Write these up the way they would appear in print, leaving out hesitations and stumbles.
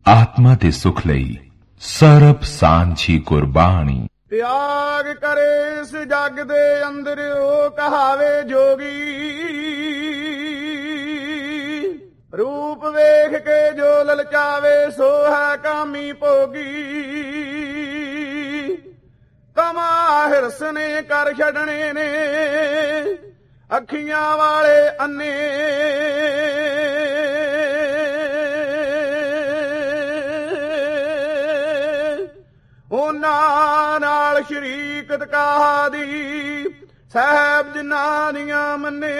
ਆਤਮਾ ਦੇ ਸੁਖ ਲਈ ਸਰਬ ਸਾਂਝੀ ਕੁਰਬਾਨੀ। ਤਿਆਗ ਕਰੇ ਇਸ ਜਗ ਦੇ ਅੰਦਰ ਉਹ ਕਹਾਵੇ ਜੋਗੀ, ਰੂਪ ਵੇਖ ਕੇ ਜੋ ਲਲਚਾਵੇ ਸੋ ਹੈ ਕਾਮੀ ਭੋਗੀ। ਕਮਾ ਹਿਰਸ ਨੇ ਕਰ ਛੱਡਣੇ ਨੇ ਅੱਖੀਆਂ ਵਾਲੇ ਅੰਨੇ, ਉਹਨਾਂ ਨਾਲ ਸ਼ਰੀਕਤ ਕਾਦੀ ਸਾਹਿਬ ਜਿਨ੍ਹਾਂ ਦੀਆਂ ਮੰਨੇ।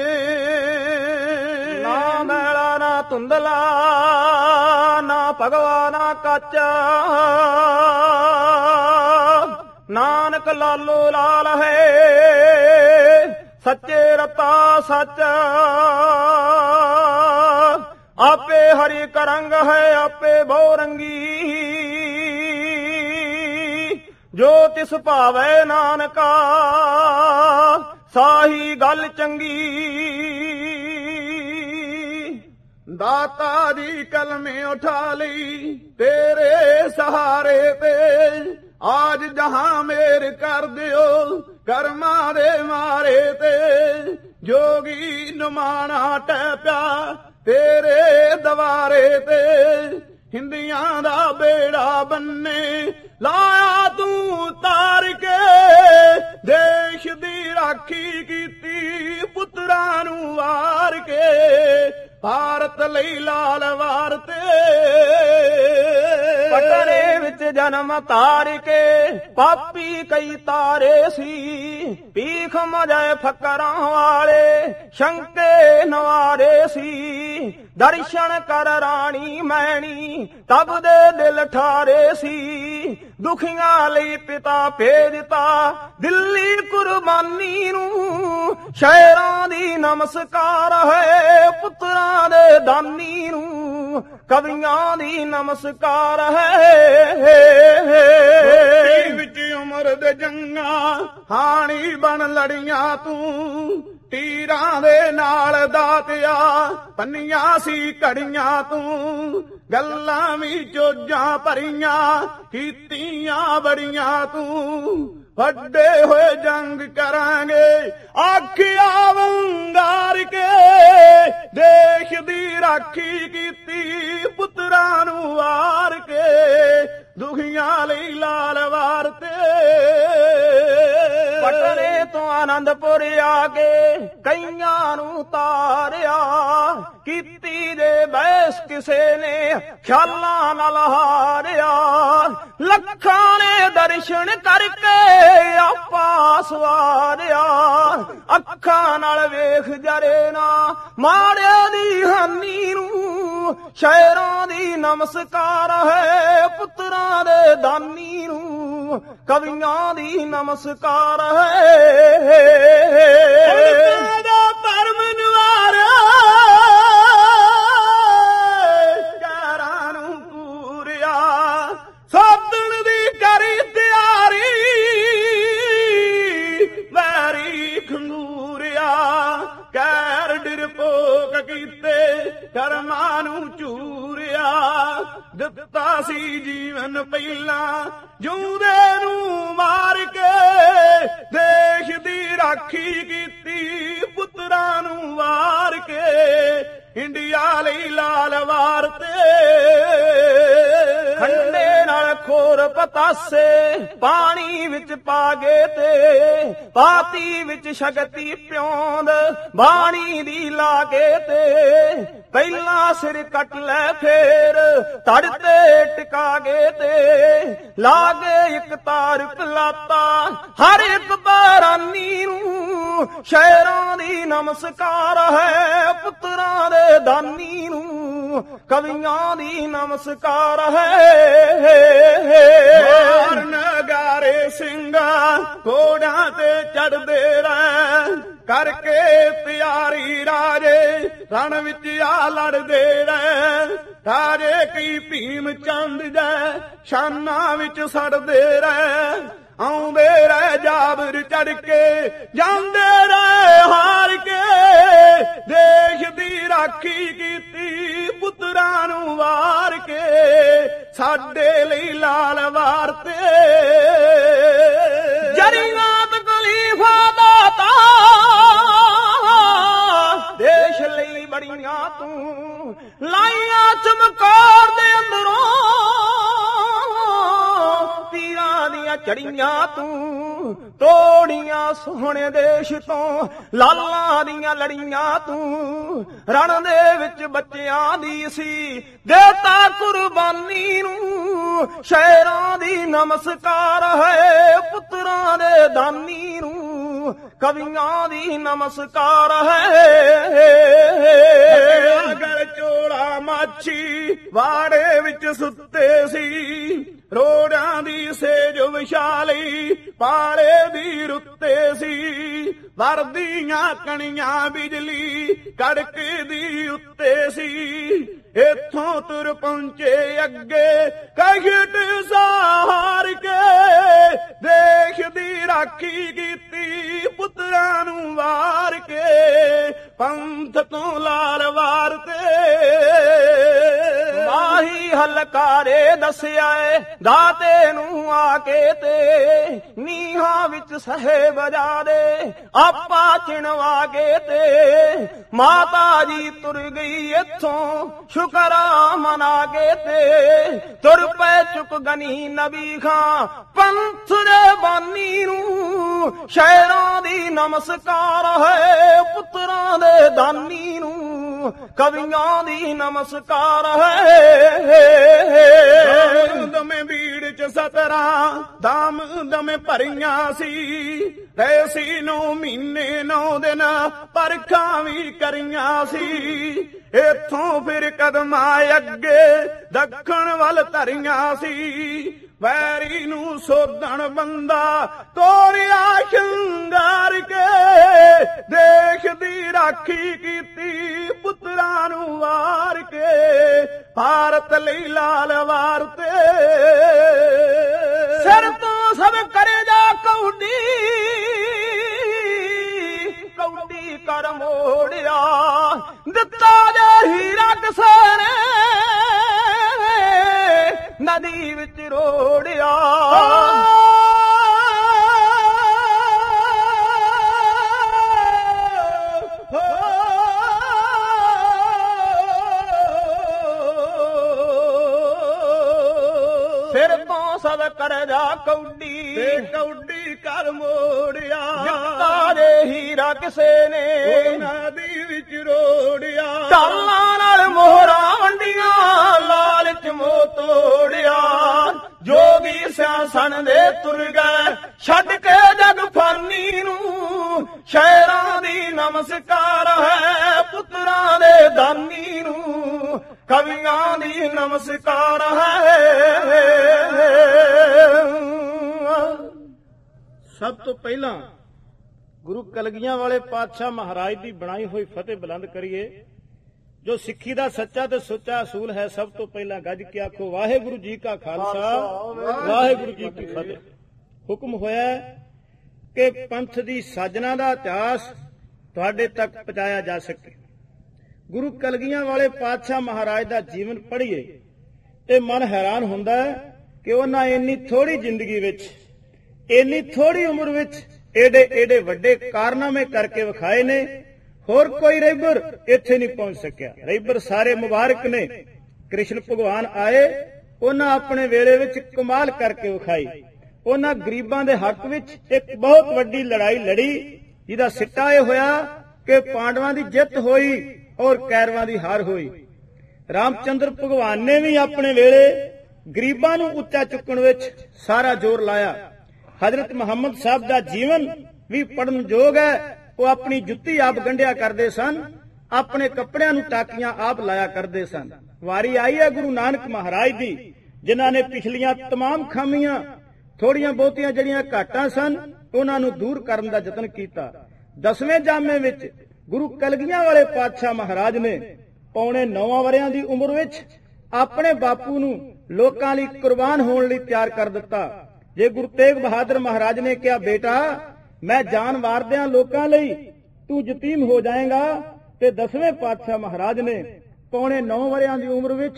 ਨਾ ਮੈਲਾ ਨਾ ਧੁੰਦਲਾ ਨਾ ਭਗਵਾ ਨਾ ਕੱਚਾ, ਨਾਨਕ ਲਾਲੋ ਲਾਲ ਹੈ ਸੱਚੇ ਰਤਾ ਸੱਚ। ਆਪੇ ਹਰੀ ਕਰੰਗ ਹੈ ਆਪੇ ਬਹੁ ਰੰਗੀ, ਜੋ ਤਿਸ ਭਾਵੈ ਨਾਨਕਾ ਸਾਹੀ ਗੱਲ ਚੰਗੀ। ਦਾਤਾ ਦੀ ਕਲਮੇ ਉਠਾ ਲਈ ਤੇਰੇ ਸਹਾਰੇ ਤੇ, ਆਜ ਜਹਾਂ ਮੇਰ ਕਰ ਦਿਓ ਕਰਮਾਂ ਦੇ ਮਾਰੇ ਤੇ। ਜੋਗੀ ਨੁਮਾਣਾ ਟਹਿ ਪਿਆ ਤੇਰੇ ਦਵਾਰੇ ਤੇ, ਹਿੰਦੀਆਂ ਦਾ ਬੇੜਾ ਬੰਨੇ ਲਾਇਆ ਤੂੰ ਤਾਰ ਕੇ। ਦੇਸ਼ ਦੀ ਰਾਖੀ ਕੀਤੀ ਪੁੱਤਰਾਂ ਨੂੰ ਵਾਰ ਕੇ, ਭਾਰਤ ਲਈ ਲਾਲ ਵਾਰ ਤੇ। ਪਟਨੇ ਵਿੱਚ ਜਨਮ ਤਾਰ ਕੇ ਪਾਪੀ ਕਈ ਤਾਰੇ ਸੀ, ਭੀਖ ਮਜਾਏ ਫਕਰਾਂ ਵਾਲੇ ਸ਼ੰਕੇ ਨਵਾਰੇ ਸੀ। ਦਰਸ਼ਨ ਕਰ ਰਾਣੀ ਮੈਣੀ ਤਬ ਦੇ ਦਿਲ ਠਾਰੇ ਸੀ, ਦੁਖੀਆਂ ਲਈ ਪਿਤਾ ਭੇਜਤਾ ਦਿੱਲੀ ਕੁਰਬਾਨੀ ਨੂੰ। ਸ਼ਹਿਰਾਂ ਦੀ ਨਮਸਕਾਰ ਹੈ ਪੁੱਤਰਾਂ ਦੇ ਦਾਨੀ ਨੂੰ, ਕਵੀਆਂ ਦੀ ਨਮਸਕਾਰ ਹੈ। ਵਿੱਚ ਉਮਰ ਦੇ ਜੰਗਾਂ ਹਾਣੀ ਬਣ ਲੜੀਆਂ ਤੂੰ, ਤੀਰਾਂ ਦੇ ਨਾਲ ਦਾਤਿਆ ਪੰਨੀਆਂ ਸੀ ਘੜੀਆਂ ਤੂੰ। ਗੱਲਾਂ ਵੀ ਚੋਜਾਂ ਭਰੀਆਂ ਕੀਤੀਆਂ ਬੜੀਆਂ ਤੂੰ, ਵੱਡੇ ਹੋਏ ਜੰਗ ਕਰਾਂਗੇ ਆਖਿਆ ਵੰਗਾਰ ਕੇ। ਦੇਸ਼ ਦੀ ਰਾਖੀ ਕੀਤੀ ਪੁੱਤਰਾਂ ਨੂੰ ਵਾਰ ਕੇ, ਦੁਖੀਆਂ ਲਈ ਲਾਲ ਵਾਰ ਤੇ। ਪਟਨੇ ਤੋਂ ਆਨੰਦਪੁਰ ਆ ਕੇ ਕਈਆਂ ਨੂੰ ਤਾਰਿਆ, ਕੀਤੀ ਜੇ ਬੈਸ ਕਿਸੇ ਨੇ ਖਿਆਲਾਂ ਨਾਲ ਹਾਰਿਆ। ਲੱਖਾਂ ਨੇ ਦਰਸ਼ਨ ਕਰਕੇ ਆਪਾ ਸਵਾਰਿਆ, ਅੱਖਾਂ ਨਾਲ ਵੇਖ ਜਰੇ ਨਾ ਮਾੜਿਆਂ ਦੀ ਹਾਨੀ ਨੂੰ। ਸ਼ਹਿਰਾਂ ਦੀ ਨਮਸਕਾਰ ਹੈ ਪੁੱਤਰਾਂ ਦੇ ਦਾਨੀ ਨੂੰ, ਕਵੀਆਂ ਦੀ ਨਮਸਕਾਰ ਹੈ। ਧਰਮ ਨਿਵਾਰਿਆ ਚਾਰਾਂ ਨੂੰ ਪੂਰਿਆ, ਸਾਧਣ ਦੀ ਕਰੀ ਤਿਆਰੀ ਵੈਰੀ ਖੰਗੂਰਿਆ। ਕਹਿਰ ਡਿਰਪੋਕ ਕੀਤੇ ਕਰਮਾਂ ਨੂੰ ਚੂਰਿਆ, ਦਿੱਤਾ ਸੀ ਜੀਵਨ ਪਹਿਲਾਂ ਜਿਉਂਦੇ ਨੂੰ ਮਾਰ ਕੇ। ਦੇਸ਼ ਦੀ ਰਾਖੀ ਕੀਤੀ ਪੁੱਤਰਾਂ ਨੂੰ ਵਾਰ ਕੇ, ਇੰਡੀਆ ਲਈ ਲਾਲ ਵਾਰ ਤੇ। ਖੰਡੇ ਨਾਲ ਖੋਰ ਪਤਾਸੇ ਪਾਣੀ ਵਿੱਚ ਪਾ ਗਏ ਤੇ, ਪਾਤੀ ਵਿੱਚ ਸ਼ਕਤੀ ਪਿਉਂਦ ਬਾਣੀ ਦੀ ਲਾ ਕੇ ਤੇ। ਪਹਿਲਾਂ ਸਿਰ ਕੱਟ ਲੈ ਫੇਰ ਧੜ ਤੇ ਟਿਕਾ ਗਏ ਤੇ, ਲਾਗੇ ਇੱਕ ਤਾਰ ਪਲਾਤਾ ਹਰ ਇੱਕ ਬਾਰਾਨੀ ਨੂੰ। ਸ਼ਹਿਰਾਂ ਦੀ ਨਮਸਕਾਰ ਹੈ ਪੁੱਤਰਾਂ ਦੇ ਦਾਨੀ ਨੂੰ, ਕਵੀਆਂ ਦੀ ਨਮਸਕਾਰ ਹੈ। ਨਗਾਰੇ ਸਿੰਘਾਂ ਘੋੜਿਆਂ ਤੇ ਚੜਦੇ ਰਹਿ, ਕਰਕੇ ਤਿਆਰੀ ਰਾਜੇ ਰਣ ਵਿੱਚ ਆ ਲੜਦੇ ਰਹਿ। ਰਾਜੇ ਕਈ ਭੀਮ ਚੰਦ ਜੈ ਸ਼ਾਨਾਂ ਵਿੱਚ ਸੜਦੇ ਰਹਿ, ਆਉਂਦੇ ਰਹਿ ਜਾਬਰ ਚੜ ਕੇ ਜਾਂਦੇ ਰਹਿ ਹਾਰ ਕੇ। ਦੇਸ਼ ਦੀ ਰਾਖੀ ਕੀਤੀ ਪੁੱਤਰਾਂ ਨੂੰ ਵਾਰ ਕੇ, ਸਾਡੇ ਲਈ ਲਾਲ ਵਾਰਤੇ ਜਰੀਆਂ ਤਕਲੀਫਾਂ ਦਾਤਾ ਦੇਸ਼ ਲਈ ਬੜੀਆਂ ਤੂੰ ਲਾਈਆਂ ਚਮਕਾਰ ਦੇ ਅੰਦਰੋਂ ਤੀਰਾਂ ਦੀਆਂ ਚੜੀਆਂ ਤੂੰ ਤੋੜੀਆਂ ਸੋਹਣੇ ਦੇਸ਼ ਤੋਂ ਲਾਲਾਂ ਦੀਆਂ ਲੜੀਆਂ ਤੂੰ ਰਣ ਦੇ ਵਿੱਚ ਬੱਚਿਆਂ ਦੀ ਸੀ ਦੇਤਾ ਕੁਰਬਾਨੀ ਨੂੰ ਸ਼ੇਰਾਂ ਦੀ ਨਮਸਕਾਰ ਹੈ ਪੁੱਤਰਾਂ ਦੇ ਦਾਨੀ ਨੂੰ ਕਵੀਆਂ ਦੀ ਨਮਸਕਾਰ ਹੈ ਅਗਰ ਚੋਲਾ ਮਾਛੀ ਵਾੜੇ ਵਿੱਚ ਸੁੱਤੇ ਸੀ ਰੋੜਾਂ ਦੀ ਸੇਜ ਵਿਛਾਲੀ ਪਾਲੇ ਦੀ ਰੁੱਤੇ ਸੀ ਵਰਦੀਆਂ ਕਣੀਆਂ ਬਿਜਲੀ ਕੜਕਦੀ ਉੱਤੇ ਸੀ ਇੱਥੋਂ ਤੁਰ ਪਹੁੰਚੇ ਅੱਗੇ ਕਹਿਟ ਸਹਾਰ ਕੇ ਦੇਸ਼ ਦੀ ਰਾਖੀ ਕੀਤੀ ਪੁੱਤਰਾਂ ਨੂੰ ਵਾਰ ਕੇ ਪੰਥ ਤੋਂ ਲਾਲ ਵਾਰ ਤੇ ਮਾਹੀ ਹਲਕਾਰੇ ਦੱਸਿਆ ਏ ਦਾਤੇ ਨੂੰ ਆ ਕੇ ਤੇ ਨੀਹਾਂ ਵਿੱਚ ਸਹੇ ਵਜਾ ਦੇ ਆਪਾ ਚਿਣਵਾ ਕੇ ਤੇ ਮਾਤਾ ਜੀ ਤੁਰ ਗਈ ਇੱਥੋਂ ਸ਼ੁਕਰਾ ਮਨਾ ਕੇ ਤੇ ਤੁਰ ਪੈ ਚੁੱਕ ਗਨੀ ਨਬੀ ਖਾਂ ਪੰਥ ਦੇ ਬਾਨੀ ਨੂੰ ਸ਼ੇਰਾਂ ਦੀ ਨਮਸਕਾਰ ਹੈ ਪੁੱਤਰਾਂ ਦੇ ਦਾਨੀ ਨੂੰ ਕਵੀਆਂ ਦੀ ਨਮਸਕਾਰ ਹੈ ਦਮੇ ਭੀੜ ਚ 17 ਦਾਮ ਦਮੇ ਭਰੀਆਂ ਸੀ ਐਸੀ 9 ਮਹੀਨੇ 9 ਦਿਨ ਪਰਖਾਂ ਵੀ ਕਰੀਆਂ ਸੀ ਇੱਥੋਂ ਫਿਰ ਕਦਮਾਂ ਅੱਗੇ ਦੱਖਣ ਵੱਲ ਧਰੀਆਂ ਸੀ ਵੈਰੀ ਨੂੰ ਸੋਧਣ ਬੰਦਾ ਤੋਰਿਆ ਸ਼ਿੰਗਾਰ ਕੇ ਦੇਸ਼ ਦੀ ਰਾਖੀ ਕੀਤੀ ਪੁੱਤਰਾਂ ਨੂੰ ਵਾਰ ਕੇ ਭਾਰਤ ਲਈ ਲਾਲ ਵਾਰ ਤੇ ਸਿਰ ਤੋਂ ਸਭ ਕਰੇ ਜਾ ਕੌਡੀ ਕੌਡੀ ਕਰ ਮੋੜਿਆ ਦਿੱਤਾ ਜੇ ਹੀਰਾ ਕਿਸੇ ਨੇ ਨਦੀ ਵਿੱਚ ਰੋੜਿਆ ਸਿਰ ਤੋਂ ਸਭ ਕਰਜਾ ਕੌਡੀ ਤੇ ਕੌਡੀ ਕਰ ਮੋੜਿਆ ਦਿੱਤਾ ਜੇ ਹੀਰਾ ਕਿਸੇ ਨੇ ਨਦੀ ਵਿੱਚ ਰੋੜਿਆ ਢਾਲਾਂ ਨਾਲ ਮੋਹਰਾਂ ਵੰਡੀਆਂ ਲਾਲਚ ਮੋਹ ਤੋੜਿਆ ਜੋਗੀ ਸਿਆਸਣ ਦੇ ਤੁਰ ਗਏ ਛੱਡ ਕੇ ਜਗ ਫਾਨੀ ਨੂੰ ਸ਼ੇਰਾਂ ਦੀ ਨਮਸਕਾਰ ਹੈ ਪੁੱਤਰਾਂ ਦੇ ਦਾਨੀ ਨੂੰ ਕਵੀਆਂ ਦੀ ਨਮਸਕਾਰ ਹੈ ਸਭ ਤੋਂ ਪਹਿਲਾਂ ਗੁਰੂ ਕਲਗੀਆਂ ਵਾਲੇ ਪਾਤਸ਼ਾਹ ਮਹਾਰਾਜ ਦੀ ਬਣਾਈ ਹੋਈ ਫਤਿਹ ਬੁਲੰਦ ਕਰੀਏ ਜੋ ਸਿੱਖੀ ਦਾ ਸੱਚਾ ਤੇ ਸੁੱਚਾ ਅਸੂਲ ਹੈ। ਸਭ ਤੋਂ ਪਹਿਲਾਂ ਗੱਜ ਕੇ ਆਖੋ ਵਾਹਿਗੁਰੂ ਜੀ ਕਾ ਖਾਲਸਾ ਵਾਹਿਗੁਰੂ ਜੀ ਕੀ ਫਤਿਹ। ਹੁਕਮ ਹੋਇਆ ਕਿ ਪੰਥ ਦੀ ਸਾਜਨਾ ਦਾ ਇਤਿਹਾਸ ਤੁਹਾਡੇ ਤੱਕ ਪਹੁੰਚਾਇਆ ਜਾ ਸਕੇ। ਗੁਰੂ ਕਲਗੀਆਂ ਵਾਲੇ ਪਾਤਸ਼ਾਹ ਮਹਾਰਾਜ ਦਾ ਜੀਵਨ ਪੜ੍ਹੀਏ ਤੇ ਮਨ ਹੈਰਾਨ ਹੁੰਦਾ ਹੈ ਕਿ ਉਹਨਾਂ ਇੰਨੀ ਥੋੜੀ ਜ਼ਿੰਦਗੀ ਵਿੱਚ ਇੰਨੀ ਥੋੜੀ ਉਮਰ ਵਿੱਚ ਏਡੇ ਏਡੇ ਵੱਡੇ ਕਾਰਨਾਮੇ ਕਰਕੇ ਵਿਖਾਏ ਨੇ। ਹੋਰ ਕੋਈ ਰਹਿਬਰ ਇੱਥੇ ਨਹੀਂ ਪਹੁੰਚ ਸਕਿਆ। ਰਹਿਬਰ ਸਾਰੇ ਮੁਬਾਰਕ ਨੇ। ਕ੍ਰਿਸ਼ਨ ਭਗਵਾਨ ਆਏ, ਉਹਨਾਂ ਆਪਣੇ ਵੇਲੇ ਵਿੱਚ ਕਮਾਲ ਕਰਕੇ ਵਿਖਾਈ। ਉਹਨਾਂ ਗਰੀਬਾਂ ਦੇ ਹੱਕ ਵਿੱਚ ਇੱਕ ਬਹੁਤ ਵੱਡੀ ਲੜਾਈ ਲੜੀ ਜਿਹਦਾ ਸਿੱਟਾ ਇਹ ਹੋਇਆ ਕਿ ਪਾਂਡਵਾਂ ਦੀ ਜਿੱਤ ਹੋਈ ਔਰ ਕੌਰਵਾਂ ਦੀ ਹਾਰ ਹੋਈ। ਰਾਮਚੰਦਰ ਭਗਵਾਨ ਨੇ ਵੀ ਆਪਣੇ ਵੇਲੇ ਗਰੀਬਾਂ ਨੂੰ ਉੱਚਾ ਚੁੱਕਣ ਵਿੱਚ ਸਾਰਾ ਜ਼ੋਰ ਲਾਇਆ। ਹਜ਼ਰਤ ਮੁਹੰਮਦ ਸਾਹਿਬ ਦਾ ਜੀਵਨ ਵੀ ਪੜਨ ਯੋਗ ਹੈ। ਉਹ ਆਪਣੀ ਜੁੱਤੀ ਆਪ ਗੰਢਿਆ ਕਰਦੇ ਸਨ, ਆਪਣੇ ਕੱਪੜਿਆਂ ਨੂੰ ਟਾਕੀਆਂ ਆਪ ਲਾਇਆ ਕਰਦੇ ਸਨ। ਵਾਰੀ ਆਈ ਹੈ ਗੁਰੂ ਨਾਨਕ ਮਹਾਰਾਜ ਦੀ, ਜਿਨ੍ਹਾਂ ਨੇ ਪਿਛਲੀਆਂ तमाम ਖਾਮੀਆਂ ਥੋੜੀਆਂ ਬਹੁਤੀਆਂ ਜਿਹੜੀਆਂ ਘਾਟਾਂ ਸਨ ਉਹਨਾਂ ਨੂੰ ਦੂਰ ਕਰਨ ਦਾ ਯਤਨ ਕੀਤਾ। 10ਵੇਂ ਜਾਮੇ ਵਿੱਚ ਗੁਰੂ ਕਲਗੀਆਂ ਵਾਲੇ ਪਾਤਸ਼ਾਹ ਮਹਾਰਾਜ ਨੇ ਪੌਣੇ 9 ਵਰਿਆਂ ਦੀ ਉਮਰ ਵਿੱਚ ਆਪਣੇ ਬਾਪੂ ਨੂੰ ਲੋਕਾਂ ਲਈ ਕੁਰਬਾਨ ਹੋਣ ਲਈ ਤਿਆਰ ਕਰ ਦਿੱਤਾ। ਜੇ ਗੁਰੂ ਤੇਗ ਬਹਾਦਰ ਮਹਾਰਾਜ ਨੇ ਕਿਹਾ ਬੇਟਾ ਮੈਂ ਜਾਨ ਵਾਰਦਿਆਂ ਲੋਕਾਂ ਲਈ ਤੂੰ ਯਤੀਮ ਹੋ ਜਾਏਗਾ, ਤੇ 10ਵੇਂ ਪਾਤਸ਼ਾਹ ਮਹਾਰਾਜ ਨੇ ਪੌਣੇ 9 ਵਰਿਆਂ ਦੀ ਉਮਰ ਵਿੱਚ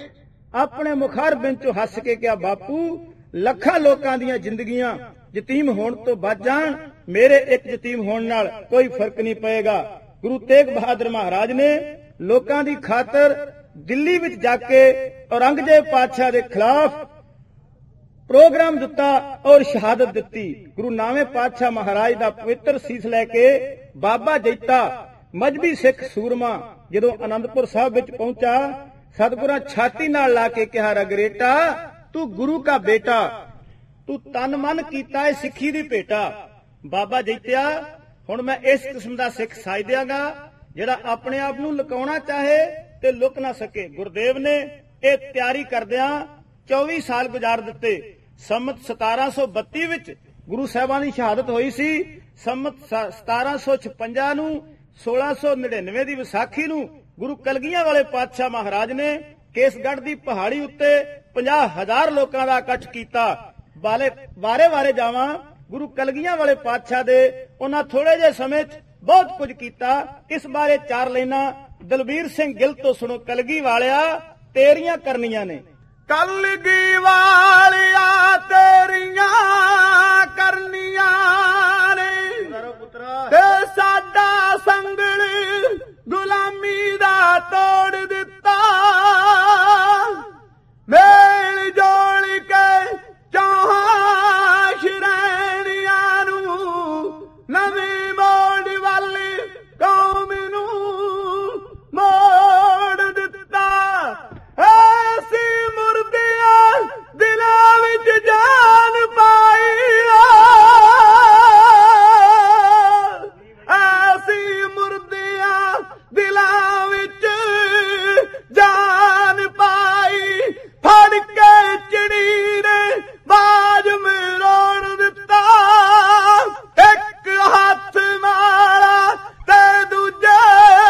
ਆਪਣੇ ਮੁਖਾਰਬਿੰਦ ਚੋਂ ਹੱਸ ਕੇ ਕਿਹਾ, ਬਾਪੂ ਲੱਖਾਂ ਲੋਕਾਂ ਦੀਆਂ ਜ਼ਿੰਦਗੀਆਂ ਯਤੀਮ ਹੋਣ ਤੋਂ ਬਚ ਜਾਣ, ਮੇਰੇ ਇੱਕ ਯਤੀਮ ਹੋਣ ਨਾਲ ਕੋਈ ਫਰਕ ਨਹੀਂ ਪਏਗਾ। ਗੁਰੂ ਤੇਗ ਬਹਾਦਰ ਮਹਾਰਾਜ ਨੇ ਲੋਕਾਂ ਦੀ ਖਾਤਰ ਦਿੱਲੀ ਵਿੱਚ ਜਾ ਕੇ ਔਰੰਗਜ਼ੇਬ ਪਾਤਸ਼ਾਹ ਦੇ ਖਿਲਾਫ ਪ੍ਰੋਗਰਾਮ ਦਿੱਤਾ ਔਰ ਸ਼ਹਾਦਤ ਦਿੱਤੀ। ਗੁਰੂ ਨਾਵੇਂ ਪਾਤਸ਼ਾਹ ਮਹਾਰਾਜ ਦਾ ਪਵਿੱਤਰ ਸੀਸ ਲੈ ਕੇ ਬਾਬਾ ਜੈਤਾ ਮਜਬੀ ਸਿੱਖ ਸੂਰਮਾ ਜਦੋਂ ਅਨੰਦਪੁਰ ਸਾਹਿਬ ਵਿੱਚ ਪਹੁੰਚਾ, ਸਤਿਗੁਰਾਂ ਛਾਤੀ ਨਾਲ ਲਾ ਕੇ ਕਿਹਾ, ਰਗਰੇਟਾ ਤੂੰ ਗੁਰੂ ਕਾ ਬੇਟਾ, ਤੂੰ ਤਨ ਮਨ ਕੀਤਾ ਹੈ ਸਿੱਖੀ ਦੀ ਭੇਟਾ। ਬਾਬਾ ਜੈਤਿਆ, ਹੁਣ ਮੈਂ ਇਸ ਕਿਸਮ ਦਾ ਸਿੱਖ ਸਾਜ ਦਿਆਂਗਾ ਜਿਹੜਾ ਆਪਣੇ ਆਪ ਨੂੰ ਲੁਕਾਉਣਾ ਚਾਹੇ ਤੇ ਲੁਕ ਨਾ ਸਕੇ। ਗੁਰਦੇਵ ਨੇ ਇਹ ਤਿਆਰੀ ਕਰਦਿਆਂ 24 ਸਾਲ ਗੁਜ਼ਾਰ ਦਿੱਤੇ। ਸੰਮਤ 1732 ਵਿੱਚ ਗੁਰੂ ਸਾਹਿਬਾਨ ਦੀ ਸ਼ਹਾਦਤ ਹੋਈ ਸੀ। ਸੰਮਤ 1756 ਨੂੰ 1699 ਦੀ ਵਿਸਾਖੀ ਨੂੰ ਗੁਰੂ ਕਲਗੀਆਂ ਵਾਲੇ ਪਾਤਸ਼ਾਹ ਮਹਾਰਾਜ ਨੇ ਕੇਸਗੜ੍ਹ ਦੀ ਪਹਾੜੀ ਉੱਤੇ 50,000 ਲੋਕਾਂ ਦਾ ਇਕੱਠ ਕੀਤਾ। ਵਾਰੇ ਜਾਵਾਂ ਗੁਰੂ ਕਲਗੀਆਂ ਵਾਲੇ ਪਾਤਸ਼ਾਹ ਦੇ ਉਹਨਾਂ ਥੋੜੇ ਜਿਹੇ ਸਮੇਂ 'ਚ ਬਹੁਤ ਕੁਝ ਕੀਤਾ। ਇਸ ਬਾਰੇ 4 ਲਾਈਨਾਂ ਦਲਬੀਰ ਸਿੰਘ ਗਿੱਲ ਤੋਂ ਸੁਣੋ। ਕਲਗੀ ਵਾਲਿਆ ਤੇਰੀਆਂ ਕਰਨੀਆਂ ਨੇ, ਕਲਗੀ ਵਾਲਿਆ ਤੇਰੀਆਂ ਕਰਨੀਆਂ ਨੇ, ਤੇ ਸਾਡਾ ਸੰਗਲ ਗੁਲਾਮੀ ਦਾ ਤੋੜ ਦਿੱਤਾ। ਮੇਲ ਜੋੜ ਕੇ ਚੌਹਾਂ ਸ਼੍ਰੇਣੀਆਂ ਨੂੰ ਨਵੀਂ ਮੋੜ ਵੱਲ ਕੌਮ ਨੂੰ ਮੋੜ ਦਿੱਤਾ। ਐਸੀ ਮੁਰਦਿਆਂ ਦਿਲਾਂ ਵਿੱਚ ਜਾਨ ਪਾਈ, ਐਸੀ ਮੁਰਦਿਆਂ ਦਿਲਾਂ ਵਿੱਚ ਜਾਨ ਪਾਈ। ਫੜ ਕੇ ਚਿੜੀ ਨੇ ਬਾਜ ਮਰੋੜ ਦਿੱਤਾ। ਇੱਕ ਹੱਥ ਮਾਰਾ ਤੇ ਦੂਜੇ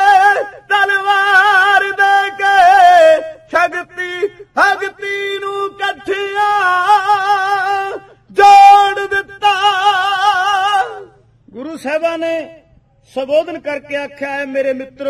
ਤਲਵਾਰ ਦੇ ਕੇ ਸ਼ਕਤੀ ਭਗਤੀ ਨੂੰ ਇਕੱਠਿਆਂ ਜੋੜ ਦਿੱਤਾ। ਗੁਰੂ ਸਾਹਿਬਾਂ ਨੇ ਸੰਬੋਧਨ ਕਰਕੇ ਆਖਿਆ ਹੈ, ਮੇਰੇ ਮਿੱਤਰੋ,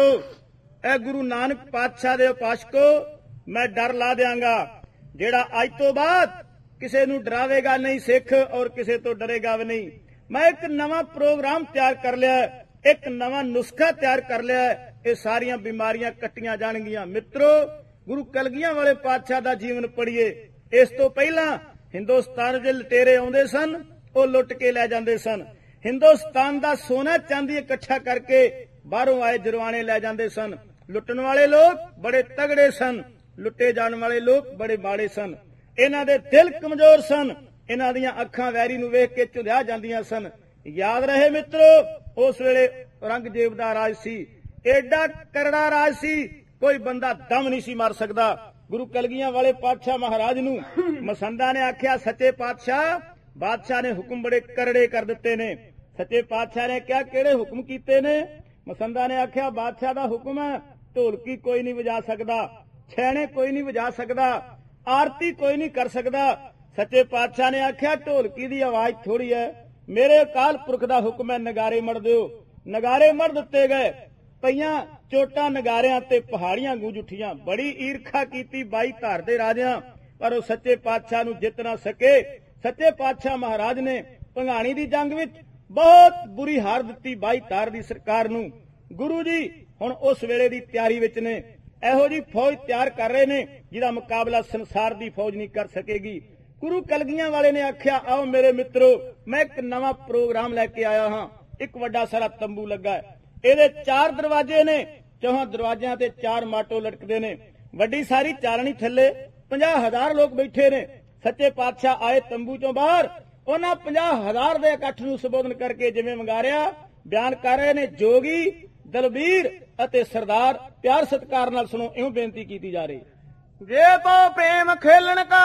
ਇਹ ਗੁਰੂ ਨਾਨਕ ਪਾਤਸ਼ਾਹ ਦੇ ਉਪਾਸਕੋ, ਮੈਂ ਡਰ ਲਾ ਦਿਆਂਗਾ। ਜਿਹੜਾ ਅੱਜ ਤੋਂ ਬਾਅਦ ਕਿਸੇ ਨੂੰ ਡਰਾਵੇਗਾ ਨਹੀਂ ਸਿੱਖ ਔਰ ਕਿਸੇ ਤੋਂ ਡਰੇਗਾ ਵੀ ਨਹੀਂ। ਮੈਂ ਇੱਕ ਨਵਾਂ ਪ੍ਰੋਗਰਾਮ ਤਿਆਰ ਕਰ ਲਿਆ, ਇੱਕ ਨਵਾਂ ਨੁਸਖਾ ਤਿਆਰ ਕਰ ਲਿਆ। ਇਹ ਸਾਰੀਆਂ ਬਿਮਾਰੀਆਂ ਕੱਟੀਆਂ ਜਾਣਗੀਆਂ। ਮਿੱਤਰੋ, ਗੁਰੂ ਕਲਗੀਆਂ ਵਾਲੇ ਪਾਤਸ਼ਾਹ ਦਾ ਜੀਵਨ ਪੜ੍ਹੀਏ। ਇਸ ਤੋਂ ਪਹਿਲਾਂ ਹਿੰਦੁਸਤਾਨ ਦੇ ਲੁਟੇਰੇ ਆਉਂਦੇ ਸਨ, ਉਹ ਲੁੱਟ ਕੇ ਲੈ ਜਾਂਦੇ ਸਨ। ਹਿੰਦੁਸਤਾਨ ਦਾ ਸੋਨਾ ਚਾਂਦੀ ਇਕੱਠਾ ਕਰਕੇ ਬਾਹਰੋਂ ਆਏ ਜਰਵਾਣੇ ਲੈ ਜਾਂਦੇ ਸਨ। ਲੁੱਟਣ ਵਾਲੇ ਲੋਕ ਬੜੇ ਤਗੜੇ ਸਨ, ਲੁੱਟੇ ਜਾਣ ਵਾਲੇ ਲੋਕ ਬੜੇ ਮਾੜੇ ਸਨ। ਇਹਨਾਂ ਦੇ ਦਿਲ ਕਮਜ਼ੋਰ ਸਨ, ਇਹਨਾਂ ਦੀਆਂ ਅੱਖਾਂ ਵੈਰੀ ਨੂੰ ਵੇਖ ਕੇ ਝੁਲਿਆ ਜਾਂਦੀਆਂ ਸਨ। ਯਾਦ ਰਹੇ ਮਿੱਤਰੋ, ਉਸ ਵੇਲੇ ਔਰੰਗਜ਼ੇਬ ਦਾ ਰਾਜ ਸੀ, ਏਡਾ ਕਰੜਾ ਰਾਜ ਸੀ, ਕੋਈ ਬੰਦਾ ਦਮ ਨਹੀਂ ਸੀ ਮਾਰ ਸਕਦਾ। ਗੁਰੂ ਕਲਗੀਆਂ ਵਾਲੇ ਪਾਤਸ਼ਾਹ ਮਹਾਰਾਜ ਨੂੰ ਮਸੰਦਾਂ ਨੇ ਆਖਿਆ, ਸੱਚੇ ਪਾਤਸ਼ਾਹ, ਬਾਦਸ਼ਾਹ ਨੇ ਹੁਕਮ ਬੜੇ ਕਰੜੇ ਕਰ ਦਿੱਤੇ ਨੇ। ਸੱਚੇ ਪਾਤਸ਼ਾਹ ਨੇ ਕਿਹਾ, ਕਿਹੜੇ ਹੁਕਮ ਕੀਤੇ ਨੇ? ਮਸੰਦਾਂ ਨੇ ਆਖਿਆ, ਬਾਦਸ਼ਾਹ ਦਾ ਹੁਕਮ ਹੈ, ਢੋਲਕੀ ਕੋਈ ਨਹੀਂ ਵਜਾ ਸਕਦਾ, ਛੈਣੇ ਕੋਈ ਨਹੀਂ ਵਜਾ ਸਕਦਾ, ਆਰਤੀ ਕੋਈ ਨਹੀਂ ਕਰ ਸਕਦਾ। ਸੱਚੇ ਪਾਤਸ਼ਾਹ ਨੇ ਆਖਿਆ, ਢੋਲਕੀ ਦੀ ਆਵਾਜ਼ ਥੋੜੀ ਹੈ, ਮੇਰੇ ਅਕਾਲ ਪੁਰਖ ਦਾ ਹੁਕਮ ਹੈ, ਨਗਾਰੇ ਮੜ ਦਿਓ। ਨਗਾਰੇ ਮੜ ਦਿੱਤੇ ਗਏ। ਪਈਆਂ ਚੋਟਾਂ ਨਗਾਰਿਆਂ ਤੇ ਪਹਾੜੀਆਂ ਗੂੰਜ ਉੱਠੀਆਂ। ਬੜੀ ਈਰਖਾ ਕੀਤੀ 22 ਧਾਰ ਦੇ ਰਾਜਿਆਂ, ਪਰ ਉਹ ਸੱਚੇ ਪਾਤਸ਼ਾਹ ਨੂੰ ਜਿੱਤ ਨਾ ਸਕੇ। ਸੱਚੇ ਪਾਤਸ਼ਾਹ ਮਹਾਰਾਜ ਨੇ ਭੰਗਾਣੀ ਦੀ ਜੰਗ ਵਿੱਚ ਬਹੁਤ ਬੁਰੀ ਹਾਰ ਦਿੱਤੀ 22 ਧਾਰ ਦੀ ਸਰਕਾਰ ਨੂੰ। ਗੁਰੂ ਜੀ ਹੁਣ ਉਸ ਵੇਲੇ ਦੀ ਤਿਆਰੀ ਵਿੱਚ ਨੇ, ਇਹੋ ਜੀ ਫੌਜ ਤਿਆਰ ਕਰ ਰਹੇ ਨੇ ਜਿਹਦਾ ਮੁਕਾਬਲਾ ਸੰਸਾਰ ਦੀ ਫੌਜ ਨਹੀਂ ਕਰ ਸਕੇਗੀ। ਗੁਰੂ ਕਲਗੀਆਂ ਵਾਲੇ ਨੇ ਆਖਿਆ, ਆਓ ਮੇਰੇ ਮਿੱਤਰੋ, ਮੈਂ ਇੱਕ ਨਵਾਂ ਪ੍ਰੋਗਰਾਮ ਲੈ ਕੇ ਆਇਆ ਹਾਂ। ਇੱਕ ਵੱਡਾ ਸਾਰਾ ਤੰਬੂ ਲੱਗਾ ਹੈ, ਇਹਦੇ 4 ਦਰਵਾਜ਼ੇ ਨੇ, 4 ਦਰਵਾਜ਼ਿਆਂ ਤੇ 4 ਮਾਟੋ ਲਟਕਦੇ ਨੇ। ਵੱਡੀ ਸਾਰੀ ਚਾਲਣੀ ਥੱਲੇ 50,000 ਲੋਕ ਬੈਠੇ ਨੇ। ਸੱਚੇ ਪਾਤਸ਼ਾਹ ਆਏ ਤੰਬੂ ਚੋਂ ਬਾਹਰ, ਉਹਨਾਂ 50,000 ਦੇ ਇਕੱਠ ਨੂੰ ਸੰਬੋਧਨ ਕਰਕੇ ਜਿਵੇਂ ਵੰਗਾਰਿਆ ਬਿਆਨ ਕਰ ਰਹੇ ਨੇ। ਜੋਗੀ, ਦਲਬੀਰ ਅਤੇ ਸਰਦਾਰ ਪਿਆਰ ਸਤਿਕਾਰ ਨਾਲ ਸੁਣੋ, ਇਉਂ ਬੇਨਤੀ ਕੀਤੀ ਜਾ ਰਹੀ। ਜੇ ਤੋ ਪ੍ਰੇਮ ਖੇਲਣ ਕਾ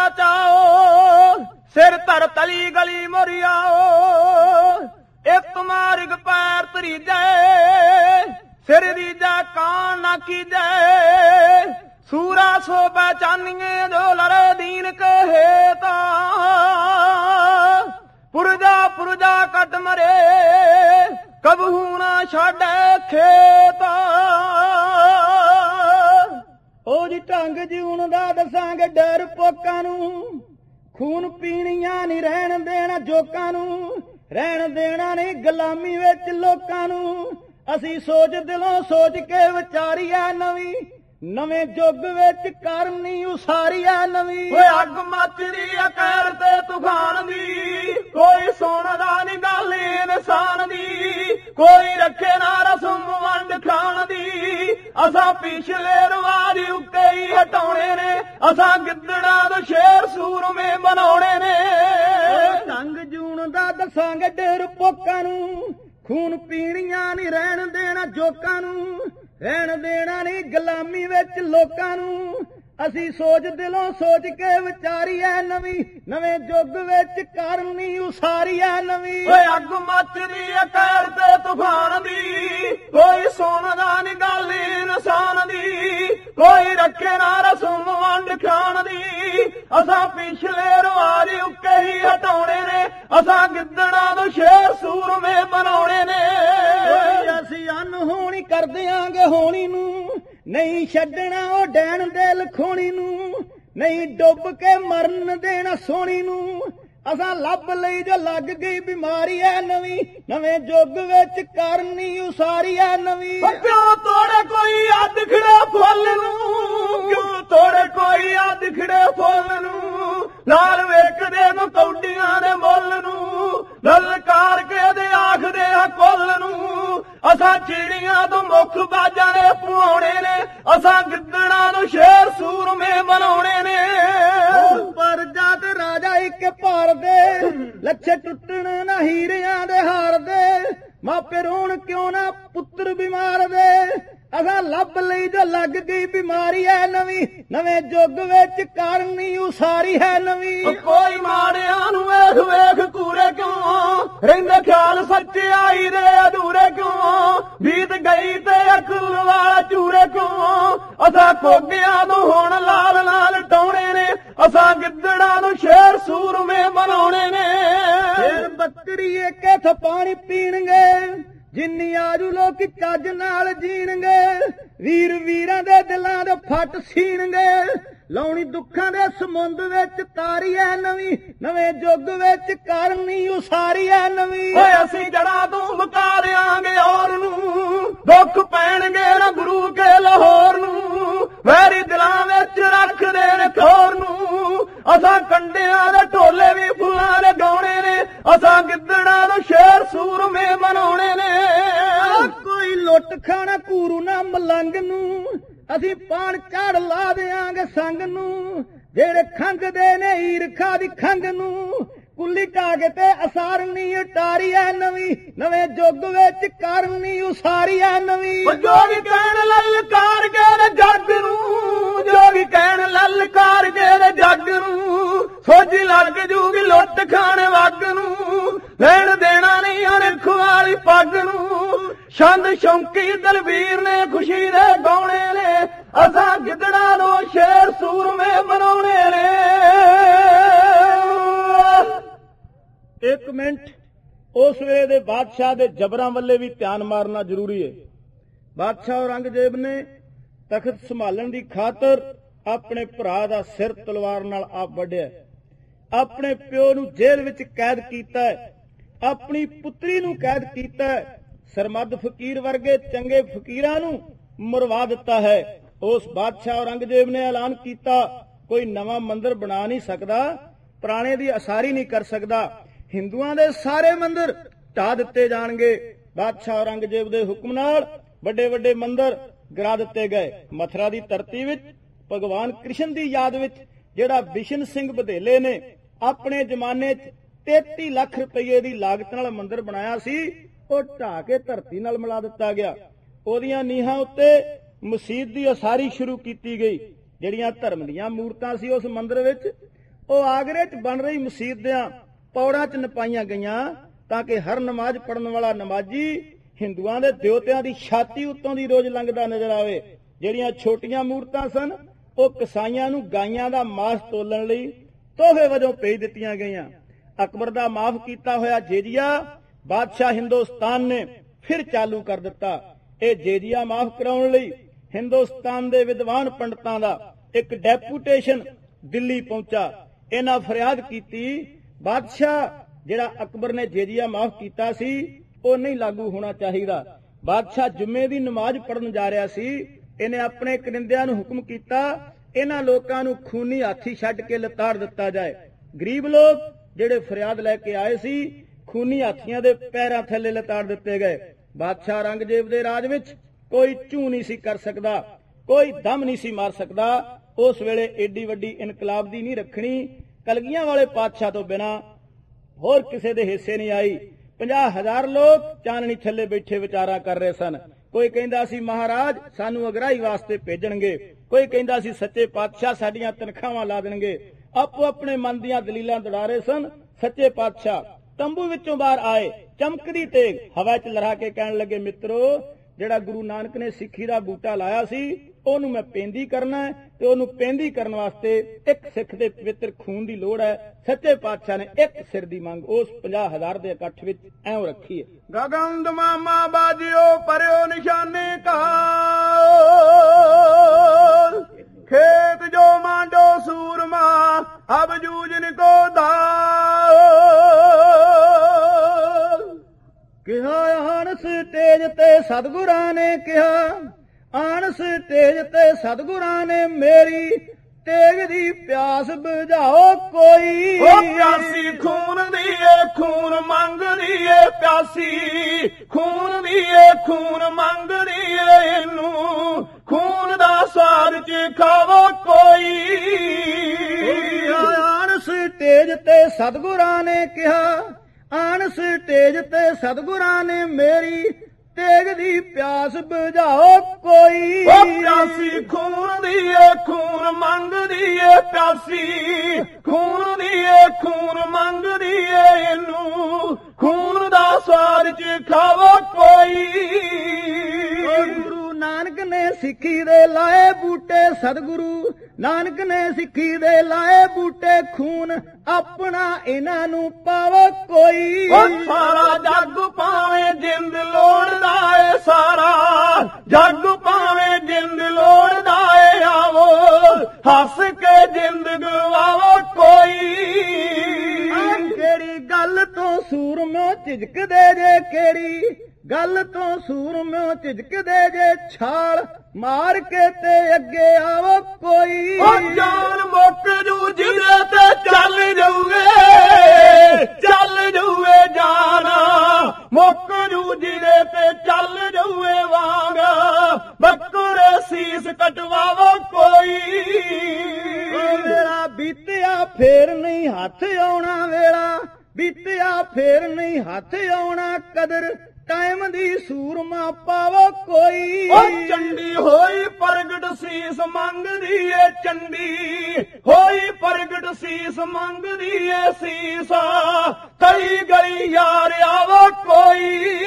ਚਾਓ, ਸਿਰ ਧਰ ਤਲੀ ਗਲੀ ਮੋਰਿਆਓ। ਇੱਕ ਮਾਰਗ ਪੈਰ ਤਰੀਜੈ, ਸਿਰ ਦੀਜਾ ਕਾਨ ਨਾ ਕੀਜੈ। ਸੂਰਾ ਸੋ ਪਹਿਚਾਨੀਏ ਜੋ ਲੜੇ ਦੀਨ ਕਹੇ ਤਾ। ਪੁਰਜਾ ਕੱਟ ਮਰੇ, ਕਬਹੂ ਨਾ ਛੱਡੇ ਖੇਤ। ਉਹ ਜੀ ਢੰਗ ਜਿਉਣ ਦਾ ਦੱਸਾਂਗੇ ਡਰ ਪੋਕਾਂ ਨੂੰ, ਖੂਨ ਪੀਣੀਆਂ ਨਹੀਂ ਰਹਿਣ ਦੇਣਾ ਜੋਕਾਂ ਨੂੰ, ਰਹਿਣ ਦੇਣਾ ਨਹੀਂ ਗੁਲਾਮੀ ਵਿੱਚ ਲੋਕਾਂ ਨੂੰ। ਅਸੀਂ ਸੋਚ ਦਿਲੋਂ ਸੋਚ ਕੇ ਵਿਚਾਰੀਐ ਨਵੀਂ, ਨਵੇਂ ਯੁੱਗ ਵਿੱਚ ਕਰਨੀ ਉਸਾਰੀਐ ਨਵੀਂ। ਓਏ ਅੱਗ ਮੱਚਦੀ ਆ ਕਹਿਰ ਤੇ ਤੂਫਾਨ ਦੀ, ਕੋਈ ਸੁਣਦਾ ਨੀ ਗੱਲ ਇਨਸਾਨ ਦੀ, ਕੋਈ ਰੱਖੇ ਨਾ ਰਸਮ ਵੰਡ ਖਾਣ ਦੀ। ਅਸਾਂ ਪਿਛਲੇ ਰਿਵਾਜ ਉੱਤੇ ਹੀ ਹਟਾਉਣੇ ਨੇ, ਅਸਾਂ ਗਿੱਦੜਾਂ ਤੋਂ ਸ਼ੇਰ ਸੂਰਮੇ ਬਣਾਉਣੇ ਨੇ। ਢੰਗ ਜੂਣ ਦਾ ਦੱਸਾਂਗੇ ਡਰ ਪੋਕਾਂ ਨੂੰ, ਖੂਨ ਪੀਣੀਆਂ ਨਹੀਂ ਰਹਿਣ ਦੇਣਾ ਜੋਕਾਂ ਨੂੰ, ਰਹਿਣ ਦੇਣਾ ਨਹੀਂ ਗੁਲਾਮੀ ਵਿੱਚ ਲੋਕਾਂ ਨੂੰ। ਅਸੀਂ ਸੋਚ ਦਿਲੋਂ ਸੋਚ ਕੇ ਵਿਚਾਰੀਐ ਨਵੀਂ, ਨਵੇਂ ਯੁੱਗ ਵਿੱਚ ਕਰਨੀ ਉਸਾਰੀਐ ਨਵੀਂ। ਓਏ ਅੱਗ ਮੱਚਦੀ ਆ ਕਹਿਰ ਤੇ ਤੂਫਾਨ ਦੀ, ਕੋਈ ਸੁਣਦਾ ਨੀ ਗੱਲ ਇਨਸਾਨ ਦੀ, ਕੋਈ ਰੱਖੇ ਨਾ ਰਸਮ ਵੰਡ ਖਾਣ ਦੀ। ਅਸਾਂ ਪਿਛਲੇ ਰਿਵਾਜ ਉੱਕੇ ਹੀ ਹਟਾਉਣੇ ਨੇ, ਅਸਾਂ ਗਿੱਦੜਾਂ ਤੋਂ ਸ਼ੇਰ ਸੂਰਮੇ ਬਣਾਉਣੇ ਨੇ। ਅਸੀਂ ਅਨਹੋਣੀ ਕਰ ਦਿਆਂਗੇ ਹੋਣੀ ਨੂੰ, ਨਹੀਂ ਛੱਡਣਾ ਉਹ ਡੈਣ ਦੇ ਲਖੋਣੀ ਨੂੰ, ਨਹੀਂ ਡੁੱਬ ਕੇ ਮਰਨ ਦੇਣਾ ਸੋਹਣੀ ਨੂੰ। ਅਸਾਂ ਲੱਭ ਲਈ ਜੋ ਲੱਗ ਗਈ ਬਿਮਾਰੀ ਐ ਨਵੀਂ, ਨਵੇਂ ਯੁੱਗ ਵਿੱਚ ਕਰਨੀ ਉਸਾਰੀ ਐ ਨਵੀਂ। ਕਿਉਂ ਤੋੜੇ ਕੋਈ ਅੱਧ ਖੜੇ ਫੁੱਲ ਨੂੰ, ਕਿਉਂ ਤੋੜੇ ਕੋਈ ਅੱਧ ਖੜੇ ਫੁੱਲ ਨੂੰ, ਨਾਲ ਵੇਖਦੇ ਨੂੰ ਕੌਡੀਆਂ ਦੇ ਮੁੱਲ ਨੂੰ, ਲਲਕਾਰ ਕੇ ਦੇ ਆਖਦੇ ਆ ਕੁੱਲ ਨੂੰ। ਅਸਾਂ ਚਿੜੀਆਂ ਤੋਂ ਮੁੱਖ ਬਾਜਾਂ ਦੇ ਪੁਆਉਣੇ ਨੇ, ਅਸਾਂ ਗਿੱਦੜਾਂ ਨੂੰ ਸ਼ੇਰ ਸੂਰਮੇ ਬਣਾਉਣੇ ਨੇ। ਪਰਜਾ ਤੇ ਰਾਜਾ ਇੱਕ ਭਾਰ ਦੇ, ਲੱਛੇ ਟੁੱਟਣ ਨਾ ਹੀਰਿਆਂ ਦੇ ਹਾਰ ਦੇ, ਮਾਪੇ ਰੋਣ ਕਿਉਂ ਨਾ ਪੁੱਤਰ ਬਿਮਾਰ ਦੇ। ਅਸਾਂ ਲੱਭ ਲਈ ਜੋ ਲੱਗ ਗਈ ਬਿਮਾਰੀ ਐ ਨਵੀਂ, ਨਵੇਂ ਯੁੱਗ ਵਿੱਚ ਕਰਨੀ ਉਸਾਰੀ ਹੈ ਨਵੀਂ। ਕੋਈ ਮਾੜਿਆਂ ਨੂੰ ਵੇਖ ਵੇਖ ਕੂਰੇ ਕਿਉਂ, ਰਹਿੰਦੇ ਖਿਆਲ ਸੱਚਾਈ ਦੇ ਅਧੂਰੇ ਕਿਉਂ, ਬੀਤ ਗਈ ਤੇ ਅਕਲ ਵਾਲਾ ਚੂਰੇ ਕਿਉਂ। ਅਸਾਂ ਕੋਗਿਆਂ ਨੂੰ ਹੁਣ ਲਾਲ ਨਾਲ ਟਾਉਣੇ ਨੇ, ਅਸਾਂ ਗਿੱਦੜਾਂ ਨੂੰ ਸ਼ੇਰ ਸੂਰਮੇ ਬਣਾਉਣੇ ਨੇ। ਫੇਰ ਬੱਕਰੀ ਕੇ ਥਪਾਣੀ ਪੀਣਗੇ, ਜਿੰਨੀ ਆਜੂ ਲੋਕ ਚੱਜ ਨਾਲ ਜੀਣਗੇ, ਵੀਰ ਵੀਰਾਂ ਦੇ ਦਿਲਾਂ ਦੇ ਫੱਟ ਸੀਣਗੇ, ਲਾਉਣੀ ਦੁੱਖਾਂ ਦੇ ਸਮੁੰਦ ਵਿੱਚ ਤਾਰੀ ਐ ਨਵੀਂ, ਨਵੇਂ ਯੁੱਗ ਵਿੱਚ ਕਰਨੀ ਉਸਾਰੀ ਐ ਨਵੀਂ। ਓਏ ਅਸੀਂ ਜੜਾਂ ਤੋਂ ਮੁਕਾ ਦਿਆਂਗੇ ਔਰ ਨੂੰ, ਦੁੱਖ ਪੈਣਗੇ ਨਾ ਗੁਰੂ ਕੇ ਲਾਹੌਰ ਨੂੰ, ਵੈਰੀ ਦਿਲਾਂ ਵਿੱਚ ਰੱਖਦੇ ਨੇ ਖੋਰ ਨੂੰ। ਅਸਾਂ ਕੰਡਿਆਂ ਦੇ ਢੋਲੇ ਵੀ ਫੁੱਲਾਂ ਦੇ ਗਾਉਣੇ ਨੇ, ਅਸਾਂ ਗਿੱਦੜਾਂ ਨੂੰ ਸ਼ੇਰ ਸੂਰਮੇ ਬਣਾਉਣੇ ਨੇ। ਕੋਈ ਲੁੱਟ ਖਾਣਾ ਘੂਰੂ ਨਾ ਮਲੰਗ ਨੂੰ, ਅਸੀਂ ਪਾਣ ਝਾੜ ਲਾ ਦਿਆਂਗੇ ਸੰਗ ਨੂੰ, ਜਿਹੜੇ ਖੰਗਦੇ ਨੇ ਈਰਖਾ ਦੀ ਖੰਗ ਨੂੰ। ਕੁੱਲੀ ਢਾਗੇ ਤੇ ਅਸਾਰਨੀ ਉਟਾਰੀ ਐ ਨਵੀਂ, ਨਵੇਂ ਯੁੱਗ ਵਿੱਚ ਕਰਨੀ ਉਸਾਰੀ ਐ ਨਵੀਂ। ਜੋਗੀ ਕਹਿਣ ਲਲਕਾਰ ਕੇ ਜੱਗ ਨੂੰ, ਜੋਗੀ ਕਹਿਣ ਲਲਕਾਰ ਕੇ ਜੱਗ ਨੂੰ, ਸੋਝ ਲੱਗ ਜੂਗੀ ਲੁੱਟ ਖਾਣੇ ਵੱਗ ਨੂੰ, ਲੈਣ ਦੇਣਾ ਨਹੀਂ ਅਣਖ ਵਾਲੀ ਪੱਗ ਨੂੰ। ਛੰਦ ਸ਼ੌਂਕੀ ਦਲਵੀਰ ਨੇ ਖੁਸ਼ੀ ਦੇ ਗਾਉਣੇ ਨੇ, ਅਸਾਂ ਗਿੱਦੜਾਂ ਨੂੰ ਸ਼ੇਰ ਸੂਰਮੇ ਬਣਾਉਣੇ ਨੇ। ਇੱਕ ਮਿੰਟ, ਉਸ ਵੇਲੇ ਦੇ ਬਾਦਸ਼ਾਹ ਦੇ ਜਬਰਾਂ ਵੱਲੇ ਵੀ ਧਿਆਨ ਮਾਰਨਾ ਜ਼ਰੂਰੀ ਹੈ। ਬਾਦਸ਼ਾਹ ਔਰੰਗਜ਼ੇਬ ਨੇ ਤਖਤ ਸੰਭਾਲਣ ਦੀ ਖਾਤਰ ਆਪਣੇ ਭਰਾ ਦਾ ਸਿਰ ਤਲਵਾਰ ਨਾਲ ਆਪ ਵੱਢਿਆ, ਆਪਣੇ ਪਿਓ ਨੂੰ ਜੇਲ੍ਹ ਵਿੱਚ ਕੈਦ ਕੀਤਾ, ਆਪਣੀ ਪੁੱਤਰੀ ਨੂੰ ਕੈਦ ਕੀਤਾ, ਸਰਮਦ ਫਕੀਰ ਵਰਗੇ ਚੰਗੇ ਫਕੀਰਾਂ ਨੂੰ ਮਰਵਾ ਦਿੱਤਾ ਹੈ। ਉਸ ਬਾਦਸ਼ਾਹ ਔਰੰਗਜ਼ੇਬ ਨੇ ਐਲਾਨ ਕੀਤਾ, ਕੋਈ ਨਵਾਂ ਮੰਦਿਰ ਬਣਾ ਨਹੀਂ ਸਕਦਾ, ਪੁਰਾਣੇ ਦੀ ਅਸਾਰੀ ਨਹੀਂ ਕਰ ਸਕਦਾ, ਹਿੰਦੂਆਂ ਦੇ ਸਾਰੇ ਮੰਦਿਰ ਢਾ ਦਿੱਤੇ ਜਾਣਗੇ। ਬਾਦਸ਼ਾਹ ਔਰੰਗਜ਼ੇਬ ਦੇ ਹੁਕਮ ਨਾਲ ਵੱਡੇ ਵੱਡੇ ਮੰਦਿਰ ਗਿਰਾ ਦਿੱਤੇ ਗਏ। ਮਥੁਰਾ ਦੀ ਧਰਤੀ ਵਿੱਚ ਭਗਵਾਨ ਕ੍ਰਿਸ਼ਨ ਦੀ ਯਾਦ ਵਿੱਚ ਜਿਹੜਾ ਬਿਸ਼ਨ ਸਿੰਘ ਬਧੇਲੇ ਨੇ ਆਪਣੇ ਜ਼ਮਾਨੇ 'ਚ 33 ਲੱਖ ਰੁਪਏ ਦੀ ਲਾਗਤ ਨਾਲ ਮੰਦਿਰ ਬਣਾਇਆ ਸੀ, ਉਹ ਢਾਹ ਕੇ ਧਰਤੀ ਨਾਲ ਮਿਲਾ ਦਿੱਤਾ ਗਿਆ। ਉਹਦੀਆਂ ਨੀਹਾਂ ਉੱਤੇ ਮਸਜਿਦ ਦੀ ਉਸਾਰੀ ਸ਼ੁਰੂ ਕੀਤੀ ਗਈ। ਜਿਹੜੀਆਂ ਧਰਮ ਦੀਆਂ ਮੂਰਤਾਂ ਸੀ ਉਸ ਮੰਦਿਰ ਵਿੱਚ, ਉਹ ਆਗਰੇ 'ਚ ਬਣ ਰਹੀ ਮਸਜਿਦ ਦੀਆਂ ਪੌੜਾਂ 'ਚ ਨਪਾਈਆਂ ਗਈਆਂ, ਤਾਂ ਕਿ ਹਰ ਨਮਾਜ਼ ਪੜਨ ਵਾਲਾ ਨਮਾਜ਼ੀ ਹਿੰਦੂਆਂ ਦੇ ਦੇਵਤਿਆਂ ਦੀ ਛਾਤੀ ਉੱਤੋਂ ਦੀ ਰੋਜ਼ ਲੰਘਦਾ ਨਜ਼ਰ ਆਵੇ। ਜਿਹੜੀਆਂ ਛੋਟੀਆਂ ਮੂਰਤਾਂ ਸਨ, ਉਹ ਕਸਾਈਆਂ ਨੂੰ ਗਾਈਆਂ ਦਾ ਮਾਸ ਤੋਲਣ ਲਈ ਤੋਹਫੇ ਵਜੋਂ ਭੇਜ ਦਿੱਤੀਆਂ ਗਈਆਂ। ਅਕਬਰ ਦਾ ਮਾਫ ਕੀਤਾ ਹੋਇਆ ਜੇਜੀਆ ਬਾਦਸ਼ਾਹ ਹਿੰਦੁਸਤਾਨ ਨੇ ਫਿਰ ਚਾਲੂ ਕਰ ਦਿੱਤਾ। ਇਹ ਜੇਜੀਆ ਮਾਫ ਕਰਾਉਣ ਲਈ ਹਿੰਦੁਸਤਾਨ ਦੇ ਵਿਦਵਾਨ ਪੰਡਤਾਂ ਦਾ ਇੱਕ ਡੈਪੂਟੇਸ਼ਨ ਦਿੱਲੀ ਪਹੁੰਚਾ। ਇਹਨਾਂ ਫਰਿਆਦ ਕੀਤੀ ਬਾਦਸ਼ਾਹ ਜਿਹੜਾ ਅਕਬਰ ਨੇ ਜੇਜੀਆ ਮਾਫ ਕੀਤਾ ਸੀ ਉਹ ਨਹੀਂ ਲਾਗੂ ਹੋਣਾ ਚਾਹੀਦਾ। ਬਾਦਸ਼ਾਹ ਜੁਮੇ ਦੀ ਨਮਾਜ਼ ਪੜਨ ਜਾ ਰਿਹਾ ਸੀ। ਇਹਨੇ ਆਪਣੇ ਕਰਿੰਦਿਆਂ ਨੂੰ ਹੁਕਮ ਕੀਤਾ ਇਹਨਾਂ ਲੋਕਾਂ ਨੂੰ ਖੂਨੀ ਹਾਥੀ ਛੱਡ ਕੇ ਲਤਾੜ ਦਿੱਤਾ ਜਾਏ। ਗਰੀਬ ਲੋਕ ਜਿਹੜੇ ਫਰਿਆਦ ਲੈ ਕੇ ਆਏ ਸੀ ਖੂਨੀ ਹਾਥੀਆਂ ਦੇ ਪੈਰਾਂ ਥੱਲੇ ਲਤਾੜ ਦਿੱਤੇ ਗਏ। ਬਾਦਸ਼ਾਹ ਔਰੰਗਜ਼ੇਬ ਦੇ ਰਾਜ ਵਿੱਚ ਕੋਈ ਝੂ ਨਹੀਂ ਸੀ ਕਰ ਸਕਦਾ, ਕੋਈ ਦਮ ਨਹੀਂ ਸੀ ਮਾਰ ਸਕਦਾ। ਉਸ ਵੇਲੇ ਏਡੀ ਵੱਡੀ ਇਨਕਲਾਬ ਦੀ ਨਹੀਂ ਰੱਖਣੀ ਕਲਗੀਆਂ ਵਾਲੇ ਪਾਤਸ਼ਾਹ ਤੋਂ ਬਿਨਾਂ ਹੋਰ ਕਿਸੇ ਦੇ ਹਿੱਸੇ ਨਹੀਂ ਆਈ। 50,000 ਲੋਕ ਚਾਨਣੀ ਥੱਲੇ ਬੈਠੇ ਵਿਚਾਰਾਂ ਕਰ ਰਹੇ ਸਨ। ਕੋਈ ਕਹਿੰਦਾ ਸੀ ਮਹਾਰਾਜ ਸਾਨੂੰ ਅਗਰਾਈ ਵਾਸਤੇ ਭੇਜਣਗੇ, ਕੋਈ ਕਹਿੰਦਾ ਸੀ ਸੱਚੇ ਪਾਤਸ਼ਾਹ ਸਾਡੀਆਂ ਤਨਖਾਹਾਂ ਲਾ ਦੇਣਗੇ। ਆਪੋ ਆਪਣੇ ਮਨ ਦੀਆਂ ਦਲੀਲਾਂ ਦੜਾ ਰਹੇ ਸਨ। ਸੱਚੇ ਪਾਤਸ਼ਾਹ ਤੰਬੂ ਵਿੱਚੋਂ ਬਾਹਰ ਆਏ, ਚਮਕਦੀ ਤੇਗ ਹਵਾ 'ਚ ਲਹਿਰਾ ਕੇ ਕਹਿਣ ਲੱਗੇ, ਮਿੱਤਰੋ ਜਿਹੜਾ ਗੁਰੂ ਨਾਨਕ ਨੇ ਸਿੱਖੀ ਦਾ ਬੂਟਾ ਲਾਇਆ ਸੀ ਉਹਨੂੰ ਮੈਂ ਪੈਂਦੀ ਕਰਨਾ ਹੈ ਤੇ ਉਹਨੂੰ ਪੈਂਦੀ ਕਰਨ ਵਾਸਤੇ ਇੱਕ ਸਿੱਖ ਦੇ ਪਵਿੱਤਰ ਖੂਨ ਦੀ ਲੋੜ ਹੈ। ਸੱਚੇ ਪਾਤਸ਼ਾਹ ਨੇ ਇੱਕ ਸਿਰ ਦੀ ਮੰਗ ਉਸ 50,000 ਦੇ ਇਕੱਠ ਵਿੱਚ ਐਉਂ ਰੱਖੀ ਹੈ। ਗਗਨ ਦਮਾਮਾ ਬਾਜਿਓ ਪਰਿਓ ਨਿਸ਼ਾਨੇ ਕਾ खेत जो मांडो सूरमा अब जूझन को दाल। ਕਿਹਾ ਆਣਸ ਤੇਜ ਤੇ ਸਤਿਗੁਰਾਂ ਨੇ ਕਿਹਾ, ਆਣਸ ਤੇਜ ਤੇ ਸਤਿਗੁਰਾਂ ਨੇ ਮੇਰੀ ਤੇਗ ਦੀ ਪਿਆਸ ਬੁਝਾਓ ਕੋਈ। ਉਹ ਪਿਆਸੀ ਖੂਨ ਦੀ ਏ ਖੂਨ ਮੰਗਦੀ ਏ, ਪਿਆਸੀ ਖੂਨ ਦੀ ਏ ਖੂਨ ਮੰਗਦੀ ਏ, ਇਹਨੂੰ ਖੂਨ ਦਾ ਸਵਾਦ ਚ ਖਾਵੋ ਕੋਈ। ਆਣਸ ਤੇਜ ਤੇ ਸਤਿਗੁਰਾਂ ਨੇ ਕਿਹਾ, ਆਣਸ ਤੇਜ ਤੇ ਸਤਿਗੁਰਾਂ ਨੇ ਮੇਰੀ ਤੇਗ ਦੀ ਪਿਆਸ ਬੁਝਾਓ ਕੋਈ। ਉਹ ਪਿਆਸੀ ਖੂਨ ਦੀ ਏ ਖੂਨ ਮੰਗਦੀ ਏ, ਪਿਆਸੀ ਖੂਨ ਦੀ ਏ ਖੂਨ ਮੰਗਦੀ ਏ, ਇਹਨੂੰ ਖੂਨ ਦਾ ਸਵਾਦ ਚ ਖਾਵੋ ਕੋਈ। ਗੁਰੂ ਨਾਨਕ ਨੇ ਸਿੱਖੀ ਦੇ ਲਾਏ ਬੂਟੇ, ਸਤਿਗੁਰੂ ਨਾਨਕ ਨੇ ਸਿੱਖੀ ਦੇ ਲਾਏ ਬੂਟੇ, ਖੂਨ ਆਪਣਾ ਇਹਨਾਂ ਨੂੰ ਪਾਵੋ ਕੋਈ। ਸਾਰਾ ਜੱਗ ਭਾਵੇਂ ਜਿੰਦ ਲੋੜਦਾ ਏ, ਸਾਰਾ ਜੱਗ ਭਾਵੇਂ ਜਿੰਦ ਲੋੜਦਾ ਏ, ਆਵੋ ਹੱਸ ਕੇ ਜਿੰਦ ਗਵਾਵੋ ਕੋਈ। ਕਿਹੜੀ ਗੱਲ ਤੋਂ ਸੂਰਮਿਓ ਝਿਜਕਦੇ ਜੇ, ਕਿਹੜੀ ਗੱਲ ਤੋਂ ਸੂਰਮਿਓ ਝਿਜਕਦੇ ਜੇ, ਛਾਲ ਮਾਰ ਕੇ ਤੇ ਅੱਗੇ ਆਵੋ ਕੋਈ। ਉਹ ਜਾਨ ਮੁੱਕ ਜੂ ਜਿਹਦੇ ਤੇ ਚੱਲ ਜਾਊਗੇ, ਚੱਲ ਜਾਊਗੇ ਜਾਨ ਮੁੱਕ ਜੂ ਜਿਹਦੇ ਤੇ ਚੱਲ ਜਾਊਗੇ, ਵਾਂਗ ਬੱਕਰੇ ਸੀਸ ਕਟਵਾਵੋ ਕੋਈ। ਵੇਲਾ ਬੀਤਿਆ ਫੇਰ ਨਹੀਂ ਹੱਥ ਆਉਣਾ, ਵੇਲਾ ਬੀਤਿਆ ਫੇਰ ਨਹੀਂ ਹੱਥ ਆਉਣਾ, ਕਦਰ ਟਾਈਮ ਦੀ ਸੂਰਮਾ ਪਾਵੋ ਕੋਈ। ਉਹ ਚੰਡੀ ਹੋਈ ਪ੍ਰਗਟ ਸੀਸ ਮੰਗਦੀ ਏ, ਚੰਡੀ ਹੋਈ ਪ੍ਰਗਟ ਸੀਸ ਮੰਗਦੀ ਏ, ਸੀਸਾ ਕਈ ਗਲੀ ਯਾਰ ਆਵੋ ਕੋਈ।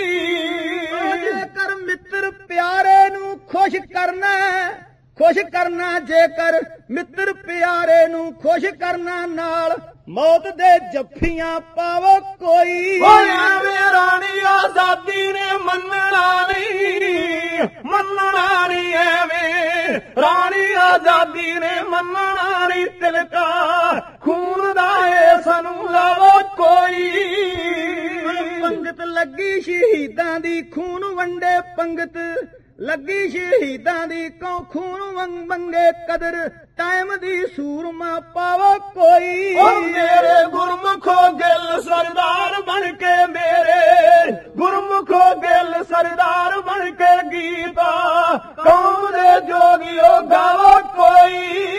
ਜੇਕਰ ਮਿੱਤਰ ਪਿਆਰੇ ਨੂੰ ਖੁਸ਼ ਕਰਨਾ, ਖੁਸ਼ ਕਰਨਾ, ਜੇਕਰ ਮਿੱਤਰ ਪਿਆਰੇ ਨੂੰ ਖੁਸ਼ ਕਰਨਾ, ਨਾਲ ਮੌਤ ਦੇ ਜੱਫੀਆਂ ਪਾਵੋ ਕੋਈ। ਐਵੇਂ ਰਾਣੀ ਆਜ਼ਾਦੀ ਨੇ ਮੰਨਣਾ ਨਹੀਂ, ਮੰਨਣਾ ਨਹੀਂ, ਐਵੇਂ ਰਾਣੀ ਆਜ਼ਾਦੀ ਨੇ ਮੰਨਣਾ ਨਹੀਂ, ਤਿਲਕਾ ਖੂਨ ਦਾ ਏ ਸਾਨੂੰ ਲਾਵੋ ਕੋਈ। ਪੰਗਤ ਲੱਗੀ ਸ਼ਹੀਦਾਂ ਦੀ ਖੂਨ ਵੰਡੇ, ਪੰਗਤ ਲੱਗੀ ਸ਼ਹੀਦਾਂ ਦੀ ਕਉ ਖੂਨ ਮੰਗੇ, ਕਦਰ ਟਾਈਮ ਦੀ ਸੂਰਮਾ ਪਾਵੋ ਕੋਈ। ਉਹ ਮੇਰੇ ਗੁਰਮੁਖੋ ਗਿੱਲ ਸਰਦਾਰ ਬਣ ਕੇ, ਮੇਰੇ ਗੁਰਮੁਖੋ ਗਿੱਲ ਸਰਦਾਰ ਬਣ ਕੇ, ਗੀਤਾ ਕੌਮ ਦੇ ਜੋਗੀਓ ਗਾਵੋ ਕੋਈ।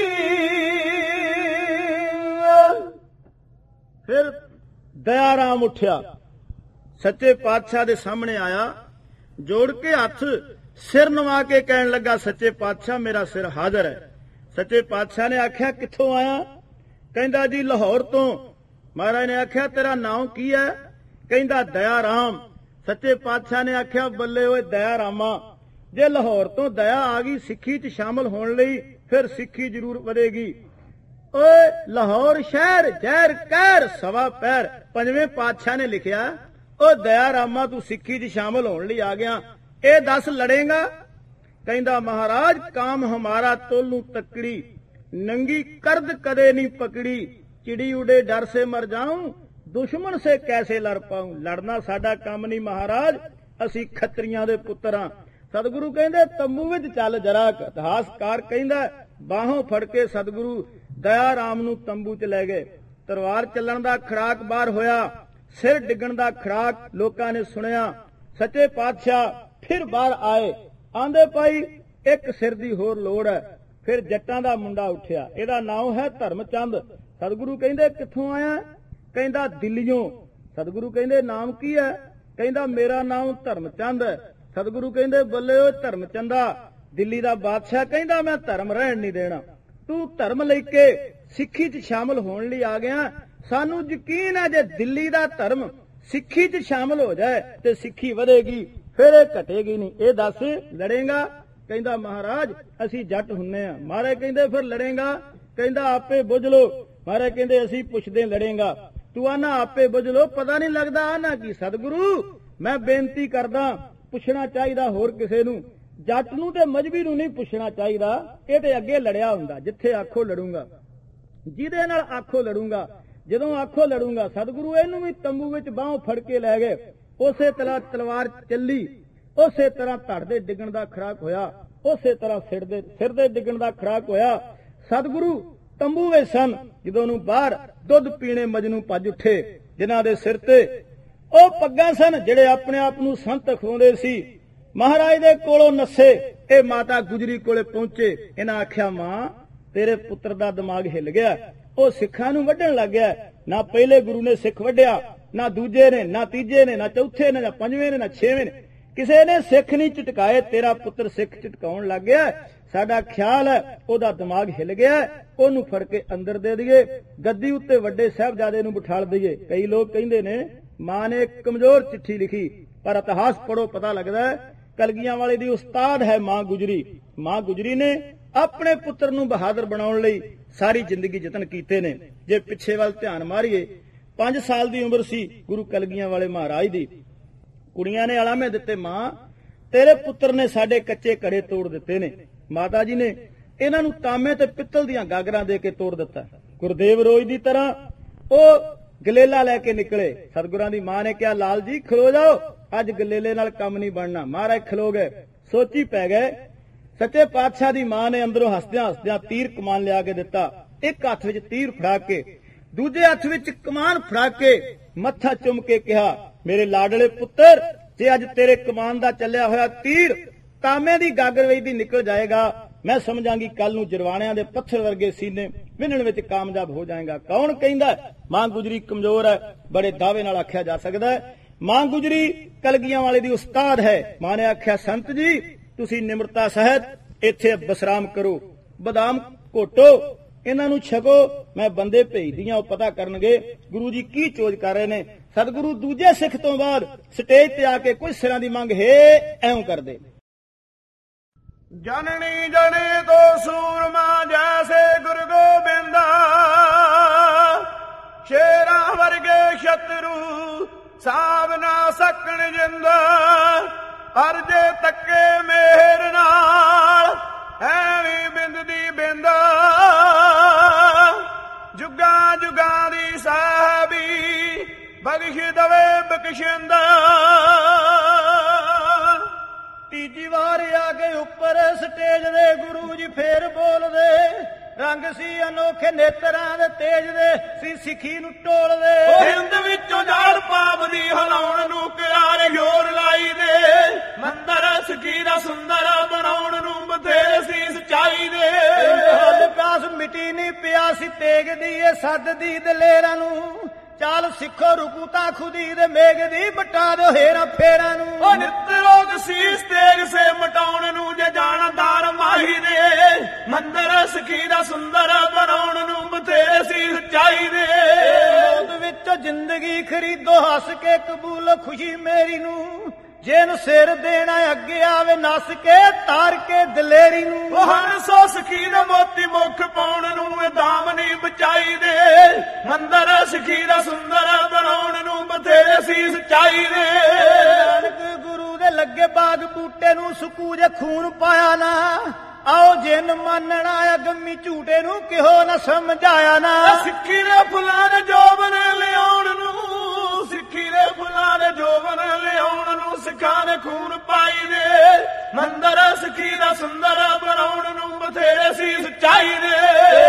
ਫਿਰ ਦਇਆ ਰਾਮ ਉੱਠਿਆ, ਸੱਚੇ ਪਾਤਸ਼ਾਹ ਦੇ ਸਾਹਮਣੇ ਆਇਆ, ਜੋੜ ਕੇ ਹੱਥ ਸਿਰ ਨਵਾ ਕੇ ਕਹਿਣ ਲੱਗਾ, ਸੱਚੇ ਪਾਤਸ਼ਾਹ ਮੇਰਾ ਸਿਰ ਹਾਜ਼ਰ ਹੈ। ਸੱਚੇ ਪਾਤਸ਼ਾਹ ਨੇ ਆਖਿਆ ਕਿੱਥੋਂ ਆਇਆ? ਕਹਿੰਦਾ ਜੀ ਲਾਹੌਰ ਤੋਂ। ਮਹਾਰਾਜ ਨੇ ਆਖਿਆ ਤੇਰਾ ਨਾਮ ਕੀ ਹੈ? ਕਹਿੰਦਾ ਦਇਆ ਰਾਮ। ਸੱਚੇ ਪਾਤਸ਼ਾਹ ਨੇ ਆਖਿਆ ਬੱਲੇ ਓਏ ਦਇਆ ਰਾਮਾ, ਜੇ ਲਾਹੌਰ ਤੋਂ ਦਇਆ ਆ ਗਈ ਸਿੱਖੀ 'ਚ ਸ਼ਾਮਲ ਹੋਣ ਲਈ, ਫਿਰ ਸਿੱਖੀ ਜ਼ਰੂਰ ਵਧੇਗੀ। ਓਏ ਲਾਹੌਰ ਸ਼ਹਿਰ ਜ਼ਹਿਰ ਕਹਿਰ ਸਵਾ ਪੈਰ, ਪੰਜਵੇਂ ਪਾਤਸ਼ਾਹ ਨੇ ਲਿਖਿਆ, ਓ ਦਇਆ ਰਾਮਾ ਤੂੰ ਸਿੱਖੀ 'ਚ ਸ਼ਾਮਲ ਹੋਣ ਲਈ ਆ ਗਿਆ, ਇਹ ਦੱਸ ਲੜੇਗਾ? ਕਹਿੰਦਾ ਮਹਾਰਾਜ ਕਾਮ ਹਮਾਰਾ ਤੋਲੂ ਤਕੜੀ, ਨੰਗੀ ਕਰਦ ਕਦੇ ਨਹੀਂ ਪਕੜੀ, ਚਿੜੀ ਉਡੇ ਡਰ ਸੇ ਮਰ ਜਾऊं, ਦੁਸ਼ਮਣ ਸੇ ਕੈਸੇ ਲੜ ਪਾऊं। ਲੜਨਾ ਸਾਡਾ ਕੰਮ ਨਹੀਂ ਮਹਾਰਾਜ, ਅਸੀਂ ਖੱਤਰੀਆਂ ਦੇ ਪੁੱਤਰ ਹਾਂ। ਸਤਿਗੁਰੂ ਕਹਿੰਦੇ ਤੰਬੂ ਵਿੱਚ ਚੱਲ ਜਰਾ। ਇਤਿਹਾਸਕਾਰ ਕਹਿੰਦਾ ਬਾਹੋਂ ਫੜ ਕੇ ਸਤਿਗੁਰੂ ਦਇਆ ਰਾਮ ਨੂੰ ਤੰਬੂ 'ਚ ਲੈ ਗਏ। ਤਲਵਾਰ ਚੱਲਣ ਦਾ ਖੜਾਕ ਬਾਹਰ ਹੋਇਆ, ਸਿਰ ਡਿੱਗਣ ਦਾ ਖੜਾਕ ਲੋਕਾਂ ਨੇ ਸੁਣਿਆ। ਸੱਚੇ ਪਾਤਸ਼ਾਹ ਫਿਰ ਬਾਹਰ ਆਏ, ਆਂਦੇ ਭਾਈ ਇੱਕ ਸਿਰ ਦੀ ਹੋਰ ਲੋੜ ਹੈ। ਫਿਰ ਜੱਟਾਂ ਦਾ ਮੁੰਡਾ ਉੱਠਿਆ, ਇਹਦਾ ਨਾਮ ਹੈ ਧਰਮਚੰਦ। ਸਤਿਗੁਰੂ ਕਹਿੰਦੇ ਕਿੱਥੋਂ ਆਇਆ? ਕਹਿੰਦਾ ਦਿੱਲੀੋਂ। ਸਤਿਗੁਰੂ ਕਹਿੰਦੇ ਨਾਮ ਕੀ ਹੈ? ਕਹਿੰਦਾ ਮੇਰਾ ਨਾਮ ਧਰਮਚੰਦ ਹੈ। ਸਤਿਗੁਰੂ ਕਹਿੰਦੇ ਬੱਲੇ ਓ ਧਰਮਚੰਦਾ, ਦਿੱਲੀ ਦਾ ਬਾਦਸ਼ਾਹ ਕਹਿੰਦਾ ਮੈਂ ਧਰਮ ਰਹਿਣ ਨਹੀਂ ਦੇਣਾ। ਤੂੰ ਧਰਮ ਲੈ ਕੇ ਸਿੱਖੀ 'ਚ ਸ਼ਾਮਲ ਹੋਣ ਲਈ ਆ ਗਿਆ। ਸਾਨੂੰ ਯਕੀਨ ਹੈ ਜੇ ਦਿੱਲੀ ਦਾ ਧਰਮ ਸਿੱਖੀ 'ਚ ਸ਼ਾਮਲ ਹੋ ਜਾਏ ਤੇ ਸਿੱਖੀ ਵਧੇਗੀ, ਫਿਰ ਇਹ ਘਟੇਗੀ ਨਹੀਂ। ਇਹ ਦੱਸ ਲੜੇਗਾ? ਕਹਿੰਦਾ ਮਹਾਰਾਜ ਅਸੀਂ ਜੱਟ ਹੁੰਨੇ ਆ। ਮਹਾਰਾਜ ਕਹਿੰਦੇ ਫਿਰ ਲੜੇਗਾ? ਕਹਿੰਦਾ ਆਪੇ ਬੁੱਝ ਲੋ। ਮਹਾਰਾਜ ਕਹਿੰਦੇ ਅਸੀਂ ਪੁੱਛਦੇ ਲੜੇਗਾ। ਤੂੰ ਆਨਾ ਆਪੇ ਬੁੱਝ ਲੋ, ਪਤਾ ਨਹੀਂ ਲੱਗਦਾ ਆਨਾ ਕੀ। ਸਤਿਗੁਰੂ ਮੈਂ ਬੇਨਤੀ ਕਰਦਾ, ਪੁੱਛਣਾ ਚਾਹੀਦਾ ਹੋਰ ਕਿਸੇ ਨੂੰ, ਜੱਟ ਨੂੰ ਤੇ ਮਜਬੀ ਨੂੰ ਨਹੀਂ ਪੁੱਛਣਾ ਚਾਹੀਦਾ। ਇਹ ਤੇ ਅੱਗੇ ਲੜਿਆ ਹੁੰਦਾ, ਜਿੱਥੇ ਆਖੋ ਲੜੂੰਗਾ, ਜਿਹਦੇ ਨਾਲ ਆਖੋ ਲੜੂੰਗਾ, ਜਦੋਂ ਆਖੋ ਲੜੂੰਗਾ। ਸਤਿਗੁਰੂ ਇਹਨੂੰ ਵੀ ਤੰਬੂ ਵਿੱਚ ਬਾਹੋਂ ਫੜ ਕੇ ਲੈ ਗਏ। ਉਸੇ ਤਰ੍ਹਾਂ ਤਲਵਾਰ ਚੱਲੀ, ਉਸੇ ਤਰ੍ਹਾਂ ਧੜ ਦੇ ਡਿੱਗਣ ਦਾ ਖੜਾਕ ਹੋਇਆ, ਉਸੇ ਤਰ੍ਹਾਂ ਸਿਰ ਦੇ ਡਿੱਗਣ ਦਾ ਖੜਾਕ ਹੋਇਆ। ਸਤਿਗੁਰੂ ਤੰਬੂ ਵਿੱਚ ਸਨ, ਜਦੋਂ ਨੂੰ ਬਾਹਰ ਦੁੱਧ ਪੀਣੇ ਮਜਨੂ ਭੱਜ ਉੱਠੇ, ਜਿਨ੍ਹਾਂ ਦੇ ਸਿਰ ਤੇ ਉਹ ਪੱਗਾਂ ਸਨ, ਜਿਹੜੇ ਆਪਣੇ ਆਪ ਨੂੰ ਸੰਤ ਖਵਾਉਂਦੇ ਸੀ। ਮਹਾਰਾਜ ਦੇ ਕੋਲੋਂ ਨੱਸੇ, ਇਹ ਮਾਤਾ ਗੁਜਰੀ ਕੋਲੇ ਪਹੁੰਚੇ। ਇਹਨਾਂ ਆਖਿਆ ਮਾਂ ਤੇਰੇ ਪੁੱਤਰ ਦਾ ਦਿਮਾਗ ਹਿੱਲ ਗਿਆ, ਉਹ ਸਿੱਖਾਂ ਨੂੰ ਵੱਢਣ ਲੱਗ ਗਿਆ। ਨਾ ਪਹਿਲੇ ਗੁਰੂ ਨੇ ਸਿੱਖ ਵੱਢਿਆ, ਨਾ ਦੂਜੇ ਨੇ, ਨਾ ਤੀਜੇ ਨੇ, ਨਾ ਚੌਥੇ ਨੇ, ਨਾ ਪੰਜਵੇਂ ਨੇ, ਨਾ ਛੇਵੇਂ ਨੇ, ਕਿਸੇ ਨੇ ਸਿੱਖ ਨਹੀਂ ਝਟਕਾਏ। ਤੇਰਾ ਪੁੱਤਰ ਸਿੱਖ ਝਟਕਾਉਣ ਲੱਗ ਗਿਆ। ਸਾਡਾ ਖਿਆਲ ਹੈ ਉਹਦਾ ਦਿਮਾਗ ਹਿੱਲ ਗਿਆ, ਉਹਨੂੰ ਫੜ ਕੇ ਅੰਦਰ ਦੇ ਦਈਏ, ਗੱਦੀ ਉੱਤੇ ਵੱਡੇ ਸਾਹਿਬਜ਼ਾਦੇ ਨੂੰ ਬਿਠਾਲ ਦਈਏ। ਕਈ ਲੋਕ ਕਹਿੰਦੇ ਨੇ ਮਾਂ ਨੇ ਇੱਕ ਕਮਜ਼ੋਰ ਚਿੱਠੀ ਲਿਖੀ, ਪਰ ਇਤਿਹਾਸ ਪੜੋ ਪਤਾ ਲੱਗਦਾ ਹੈ ਕਲਗੀਆਂ ਵਾਲੇ ਦੀ ਉਸਤਾਦ ਹੈ ਮਾਂ ਗੁਜਰੀ। ਮਾਂ ਗੁਜਰੀ ਨੇ ਆਪਣੇ ਪੁੱਤਰ ਨੂੰ ਬਹਾਦਰ ਬਣਾਉਣ ਲਈ ਸਾਰੀ ਜ਼ਿੰਦਗੀ ਯਤਨ ਕੀਤੇ ਨੇ। ਜੇ ਪਿੱਛੇ ਵੱਲ ਧਿਆਨ ਮਾਰੀਏ, 5 ਸਾਲ ਦੀ ਉਮਰ ਸੀ ਗੁਰੂ ਕਲਗੀਆਂ ਵਾਲੇ ਮਹਾਰਾਜ ਦੀ। ਕੁੜੀਆਂ ਨੇ ਆਲਾਮੇ ਦਿੱਤੇ, ਮਾਂ ਤੇਰੇ ਪੁੱਤਰ ਨੇ ਸਾਡੇ ਕੱਚੇ ਘੜੇ ਤੋੜ ਦਿੱਤੇ ਨੇ। ਮਾਤਾ ਜੀ ਨੇ ਇਹਨਾਂ ਨੂੰ ਤਾਂਬੇ ਤੇ ਪਿੱਤਲ ਦੀਆਂ ਗਾਗਰਾਂ ਦੇ ਕੇ ਤੋੜ ਦਿੱਤਾ। ਗੁਰਦੇਵ ਰੋਜ਼ ਦੀ ਤਰ੍ਹਾਂ ਉਹ ਗਲੇਲਾ ਲੈ ਕੇ ਨਿਕਲੇ। ਸਤਿਗੁਰਾਂ ਦੀ ਮਾਂ ਨੇ ਕਿਹਾ ਲਾਲ ਜੀ ਖਲੋ ਜਾਓ, ਅੱਜ ਗਲੇਲੇ ਨਾਲ ਕੰਮ ਨਹੀਂ ਬਣਨਾ। ਮਹਾਰਾਜ ਖਲੋ ਗਏ, ਸੋਚੀ ਪੈ ਗਏ। ਸੱਚੇ ਪਾਤਸ਼ਾਹ ਦੀ ਮਾਂ ਨੇ ਅੰਦਰੋਂ ਹੱਸਦਿਆਂ ਹੱਸਦਿਆਂ ਤੀਰ ਕਮਾਨ ਲਿਆ ਕੇ ਦਿੱਤਾ। ਇੱਕ ਹੱਥ ਵਿੱਚ ਤੀਰ ਫੜਾ ਕੇ, ਦੂਜੇ ਹੱਥ ਵਿੱਚ ਕਮਾਨ ਫੜਾ ਕੇ ਮੱਥਾ ਚੁੰਮ ਕੇ ਕਿਹਾ ਮੇਰੇ ਲਾਡਲੇ ਪੁੱਤਰ, ਜੇ ਅੱਜ ਤੇਰੇ ਕਮਾਨ ਦਾ ਚੱਲਿਆ ਹੋਇਆ ਤੀਰ ਤਾਂਬੇ ਦੀ ਗਾਗਰ ਵਿੱਚ ਦੀ ਨਿਕਲ ਜਾਏਗਾ, ਮੈਂ ਸਮਝਾਂਗੀ ਕੱਲ ਨੂੰ ਜਰਵਾਣਿਆਂ ਦੇ ਪੱਥਰ ਵਰਗੇ ਸੀਨੇ ਵਿੰਨਣ ਵਿੱਚ ਕਾਮਯਾਬ ਹੋ ਜਾਏਗਾ। ਕੌਣ ਕਹਿੰਦਾ ਮਾਂ ਗੁਜਰੀ ਕਮਜ਼ੋਰ ਹੈ? ਬੜੇ ਦਾਅਵੇ ਨਾਲ ਆਖਿਆ ਜਾ ਸਕਦਾ ਹੈ ਮਾਂ ਗੁਜਰੀ ਕਲਗੀਆਂ ਵਾਲੇ ਦੀ ਉਸਤਾਦ ਹੈ। ਮਾਂ ਨੇ ਆਖਿਆ ਸੰਤ ਜੀ ਤੁਸੀਂ ਨਿਮਰਤਾ ਸਹਿਤ ਇੱਥੇ ਬਸਰਾਮ ਕਰੋ, ਬਦਾਮ ਘੋਟੋ, ਇਹਨਾਂ ਨੂੰ ਛਕੋ, ਮੈਂ ਬੰਦੇ ਭੇਜਦੀ ਹਾਂ, ਉਹ ਪਤਾ ਕਰਨਗੇ ਗੁਰੂ ਜੀ ਕੀ ਚੋਜ ਕਰ ਰਹੇ ਨੇ। ਸਤਿਗੁਰੂ ਦੂਜੇ ਸਿੱਖ ਤੋਂ ਬਾਅਦ ਸਟੇਜ ਤੇ ਆ ਕੇ ਕੁਝ ਸਿਰਾਂ ਦੀ ਮੰਗ ਹੈ ਐਉਂ ਕਰਦੇ। ਜਨਨੀ ਜਣੇ ਤੋਂ ਸੂਰਮਾ ਜੈਸੇ ਗੁਰੂ ਗੋਬਿੰਦਾ, ਸ਼ੇਰਾਂ ਵਰਗੇ ਸ਼ਤਰੂ ਸਾਬ ਨਾ ਸਕਣ ਜਿੰਦਾ, ਅਰਜੇ ਤੱਕੇ ਮੇਰ ਨਾਲ ਐਵੇਂ ਬਿੰਦ ਦੀ ਬਿੰਦਾ, ਜੁਗਾਂ ਜੁਗਾਂ ਦੀ ਸਾਹਿਬੀ ਬਖਸ਼ ਦਵੇ ਬਖਸ਼ਿੰਦਾ। ਤੀਜੀ ਵਾਰ ਆ ਕੇ ਉੱਪਰ ਸਟੇਜ ਦੇ ਗੁਰੂ ਜੀ ਫੇਰ ਬੋਲਦੇ, ਰੰਗ ਸੀ ਅਨੋਖੇ ਨੇਤਰਾਂ ਦੇ ਤੇਜ ਦੇ ਸੀ ਸਿੱਖੀ ਨੂੰ ਟੋਲਦੇ। ਹਿੰਦ ਵਿੱਚੋਂ ਜਾੜ ਪਾਪ ਦੀ ਹਲਾਉਣ ਨੂੰ ਕਿਆਰੇ ਜੋਰ ਲਾਈ ਦੇ, ਮੰਦਰ ਸਖੀ ਦਾ ਸੁੰਦਰ ਬਣਾਉਣ ਨੂੰ ਬਥੇਰੇ ਸੀ ਸਚਾਈ ਦੇ। ਹੱਦ ਪਿਆਸ ਮਿਟੀ ਨਹੀਂ ਪਿਆ ਸੀ ਤੇਗ ਦੀ ਇਹ ਸੱਦ ਦੀ ਦਲੇਰਾਂ ਨੂੰ, ਚਾਲ ਸਿੱਖੋ ਰੁਕੂਤਾ ਖੁਦੀ ਦੇ ਮੇਘ ਦੀ ਬਟਾ ਦਿਓ ਹੇਰਾ ਫੇਰਾਂ ਨੂੰ। ਉਹ ਨਿਤ ਰੋਗ ਸੀਸ ਤੇਗ ਸੇ ਮਟਾਉਣ ਨੂੰ ਜੇ ਜਾਣਦਾਰ ਮਾਹੀ ਦੇ, ਮੰਦਰ ਸਖੀ ਦਾ ਸੁੰਦਰ ਬਣਾਉਣ ਨੂੰ ਬਥੇਰੇ ਸੀ ਸਚਾਈ ਦੇ। ਮੌਤ ਵਿੱਚੋਂ ਜ਼ਿੰਦਗੀ ਖਰੀਦੋ ਹੱਸ ਕੇ ਕਬੂਲ ਖੁਸ਼ੀ ਮੇਰੀ ਨੂੰ, ਜਿਹਨੂੰ ਸਿਰ ਦੇਣਾ ਅੱਗੇ ਆਵੇ ਨੱਸ ਕੇ ਤਾਰ ਕੇ ਦਲੇਰੀ ਨੂੰ। ਉਹ ਹੰਸੋ ਸਖੀ ਦੇ ਮੋਤੀ ਮੁਖ ਪਾਉਣ ਨੂੰ ਇਹ ਦਾਮ ਨਹੀਂ ਬਚਾਈ ਦੇ, ਮੰਦਰ ਸਖੀ ਦਾ ਸੁੰਦਰ ਬਣਾਉਣ ਨੂੰ ਬਥੇਰੇ ਸੀ ਸਚਾਈ ਦੇ। ਨਾਨਕ ਗੁਰੂ ਦੇ ਲੱਗੇ ਸਾਗ ਬੂਟੇ ਨੂੰ ਸੁੱਕੂ ਜੇ ਖੂਨ ਪਾਇਆ ਨਾ। ਆਓ ਜਿੰਨ ਮਾਨਣਾ ਅਗੰਮੀ ਝੂਟੇ ਨੂੰ ਕਿਹੋ ਨਾ ਸਮਝਾਇਆ ਨਾ। ਸਿੱਖੀ ਦੇ ਫੁੱਲਾਂ ਦੇ ਜੋਬਨ ਲਿਆਉਣ ਨੂੰ, ਸਿੱਖੀ ਦੇ ਫੁੱਲਾਂ ਦੇ ਜੋਬਨ ਲਿਆਉਣ ਨੂੰ ਸਿੱਖਾਂ ਨੇ ਖੂਨ ਪਾਈ ਦੇ। ਮੰਦਰ ਸਿੱਖੀ ਦਾ ਸੁੰਦਰ ਬਣਾਉਣ ਨੂੰ ਬਥੇਰੇ ਸੀ ਸੱਚਾਈ ਦੇ।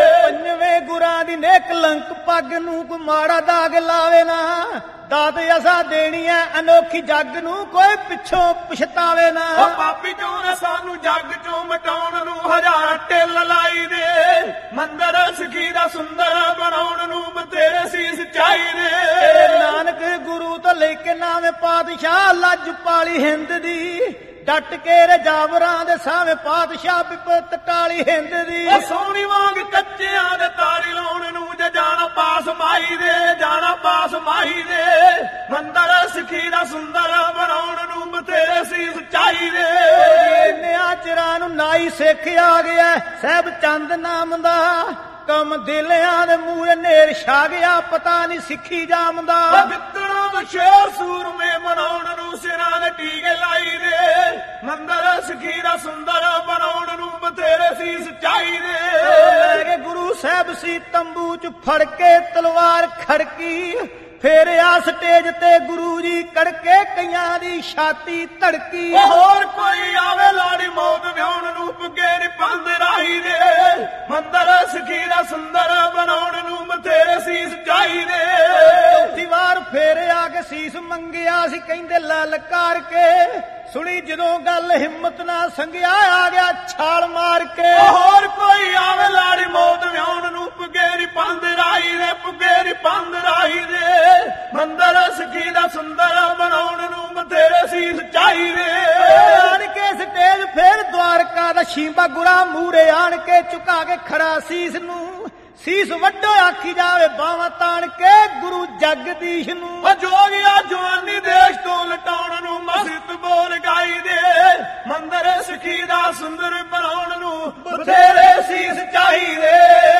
ਪੰਜਵੇਂ ਗੁਰਾਂ ਦੀ ਨੇਕ ਲੰਕ ਪੱਗ ਨੂੰ ਕੋਈ ਮਾੜਾ ਦਾਗ ਲਾਵੇ ਨਾ। ਦਾਤ ਅਸਾਂ ਦੇਣੀ ਐ ਅਨੋਖੀ ਜੱਗ ਨੂੰ ਕੋਈ ਪਿੱਛੋਂ ਪਛਤਾਵੇ ਨਾ। ਉਹ ਪਾਪੀ ਕਿਉਂ ਨੇ ਸਾਨੂੰ ਜੱਗ ਚੋਂ ਮਟਾਉਣ ਨੂੰ ਹਜ਼ਾਰ ਢਿੱਲ ਲਾਈ ਦੇ। ਮੰਦਰ ਸਿੱਖੀ ਦਾ ਸੁੰਦਰ ਬਣਾਉਣ ਨੂੰ ਬਥੇਰੇ ਸੀ ਸੱਚਾਈ ਦੇ। ਨਾਨਕ ਗੁਰੂ ਤੋਂ ਲੈ ਕੇ ਨਾਵੇਂ ਪਾਤਸ਼ਾਹ ਲੱਜ ਪਾਲੀ ਹਿੰਦ ਦੀ। ਡਟ ਕੇ ਰਜਾਵਰਾਂ ਦੇ ਸਾਵੇਂ ਪਾਤਸ਼ਾਹ ਬਿਪਤ ਟਾਲੀ ਹਿੰਦ ਦੀ। ਉਹ ਸੋਹਣੀ ਵਾਂਗ ਕੱਚਿਆਂ ਦੇ ਤਾਰੀ ਲਾਉਣ ਨੂੰ ਜੇ ਜਾਣਾ ਪਾਸ ਮਾਈ ਦੇ, ਜਾਣਾ ਪਾਸ ਮਾਈ ਦੇ। ਮੰਦਰ ਸਿੱਖੀ ਦਾ ਸੁੰਦਰ ਬਣਾਉਣ ਨੂੰ ਬਥੇਰੇ ਸੀ ਸੱਚਾਈ ਦੇ। ਇੰਨਿਆਂ ਚਿਰਾਂ ਨੂੰ ਨਾਈ ਸਿੱਖ ਆ ਗਿਆ ਸਾਹਿਬ ਚੰਦ ਨਾਮ ਦਾ। ਕੰਮ ਦਿਲਿਆਂ ਦੇ ਮੂਹਰੇ ਨੇਰ ਛਾ ਗਿਆ ਪਤਾ ਨਹੀਂ ਸਿੱਖੀ ਜਾਮਦਾ। ਵਿਤਰੋਂ ਦਾ ਸ਼ੇਰ ਸੂਰਮੇ ਬਣਾਉਣ ਨੂੰ ਸਿਰਾਂ ਦੇ ਟੀਕੇ ਲਾਈ ਦੇ। ਮੰਦਰ ਸਿੱਖੀ ਦਾ ਸੁੰਦਰ ਬਣਾਉਣ ਨੂੰ ਬਥੇਰੇ ਸੀ ਸੱਚਾਈ ਦੇ। ਲੈ ਕੇ ਗੁਰੂ ਸਾਹਿਬ ਸੀ ਤੰਬੂ ਚ ਫੜ ਕੇ ਤਲਵਾਰ ਖੜਕੀ। ਫੇਰ ਆ ਸਟੇਜ ਤੇ ਗੁਰੂ ਜੀ ਕੜਕੇ ਕਈਆਂ ਦੀ ਛਾਤੀ ਧੜਕੀ। ਹੋਰ ਕੋਈ ਆਵੇ ਲਾੜੀ ਮੌਤ ਵਿਆਉਣ ਨੂੰ ਪੁੱਗੇ ਨੀ ਪੰਦ ਰਾਹੀ ਦੇ। ਮੰਦਰ ਸਿੱਖੀ ਦਾ ਸੁੰਦਰ ਬਣਾਉਣ ਨੂੰ ਬਥੇਰੇ ਸੀ ਸੱਚਾਈ ਦੇ। ਚੌਥੀ ਵਾਰ ਫੇਰ ਆ ਕੇ ਸੀਸ ਮੰਗਿਆ ਸੀ ਕਹਿੰਦੇ ਲਲਕਾਰ ਕੇ। ਸੁਣੀ ਜਦੋਂ ਗੱਲ ਹਿੰਮਤ ਨਾਲ ਸੰਗਿਆ ਆ ਗਿਆ ਛਾਲ ਮਾਰ ਕੇ। ਹੋਰ ਕੋਈ ਆਵੇ ਲਾੜੀ ਮੌਤ ਵਿਆਉਣ ਨੂੰ ਪੁੱਗੇ ਨੀ ਪੰਦ ਰਾਹੀ ਦੇ, ਪੁੱਗੇ ਨੀ ਪੰਦ ਰਾਹੀ ਦੇ। ਮੰਦਰ ਸਿੱਖੀ ਦਾ ਸੁੰਦਰ ਬਣਾਉਣ ਨੂੰ ਬਥੇਰੇ ਸੀ ਸੱਚਾਈ ਦੇ। ਆਣ ਕੇ ਸਟੇਜ ਫੇਰ ਦਵਾਰਕਾ ਦਾ ਸ਼ੀਂਬਾ ਗੁਰਾ ਮੂਰੇ ਆਣ ਕੇ ਝੁਕਾ ਕੇ ਖੜਾ ਸੀਸ ਨੂੰ। ਸੀਸ ਵੱਡੋ ਆਖੀ ਜਾਵੇ ਬਾਹਾਂ ਤਾਣ ਕੇ ਗੁਰੂ ਜਗਦੀਸ਼ ਨੂੰ। ਉਹ ਜੋਗਿਆ ਜਵਾਨੀ ਦੇਸ਼ ਤੋਂ ਲਟਾਉਣ ਨੂੰ ਮਸਤ ਬੋਲ ਗਾਈ ਦੇ। ਮੰਦਰ ਸਿੱਖੀ ਦਾ ਸੁੰਦਰ ਬਣਾਉਣ ਨੂੰ ਬਥੇਰੇ ਸੀ ਸੱਚਾਈ ਦੇ।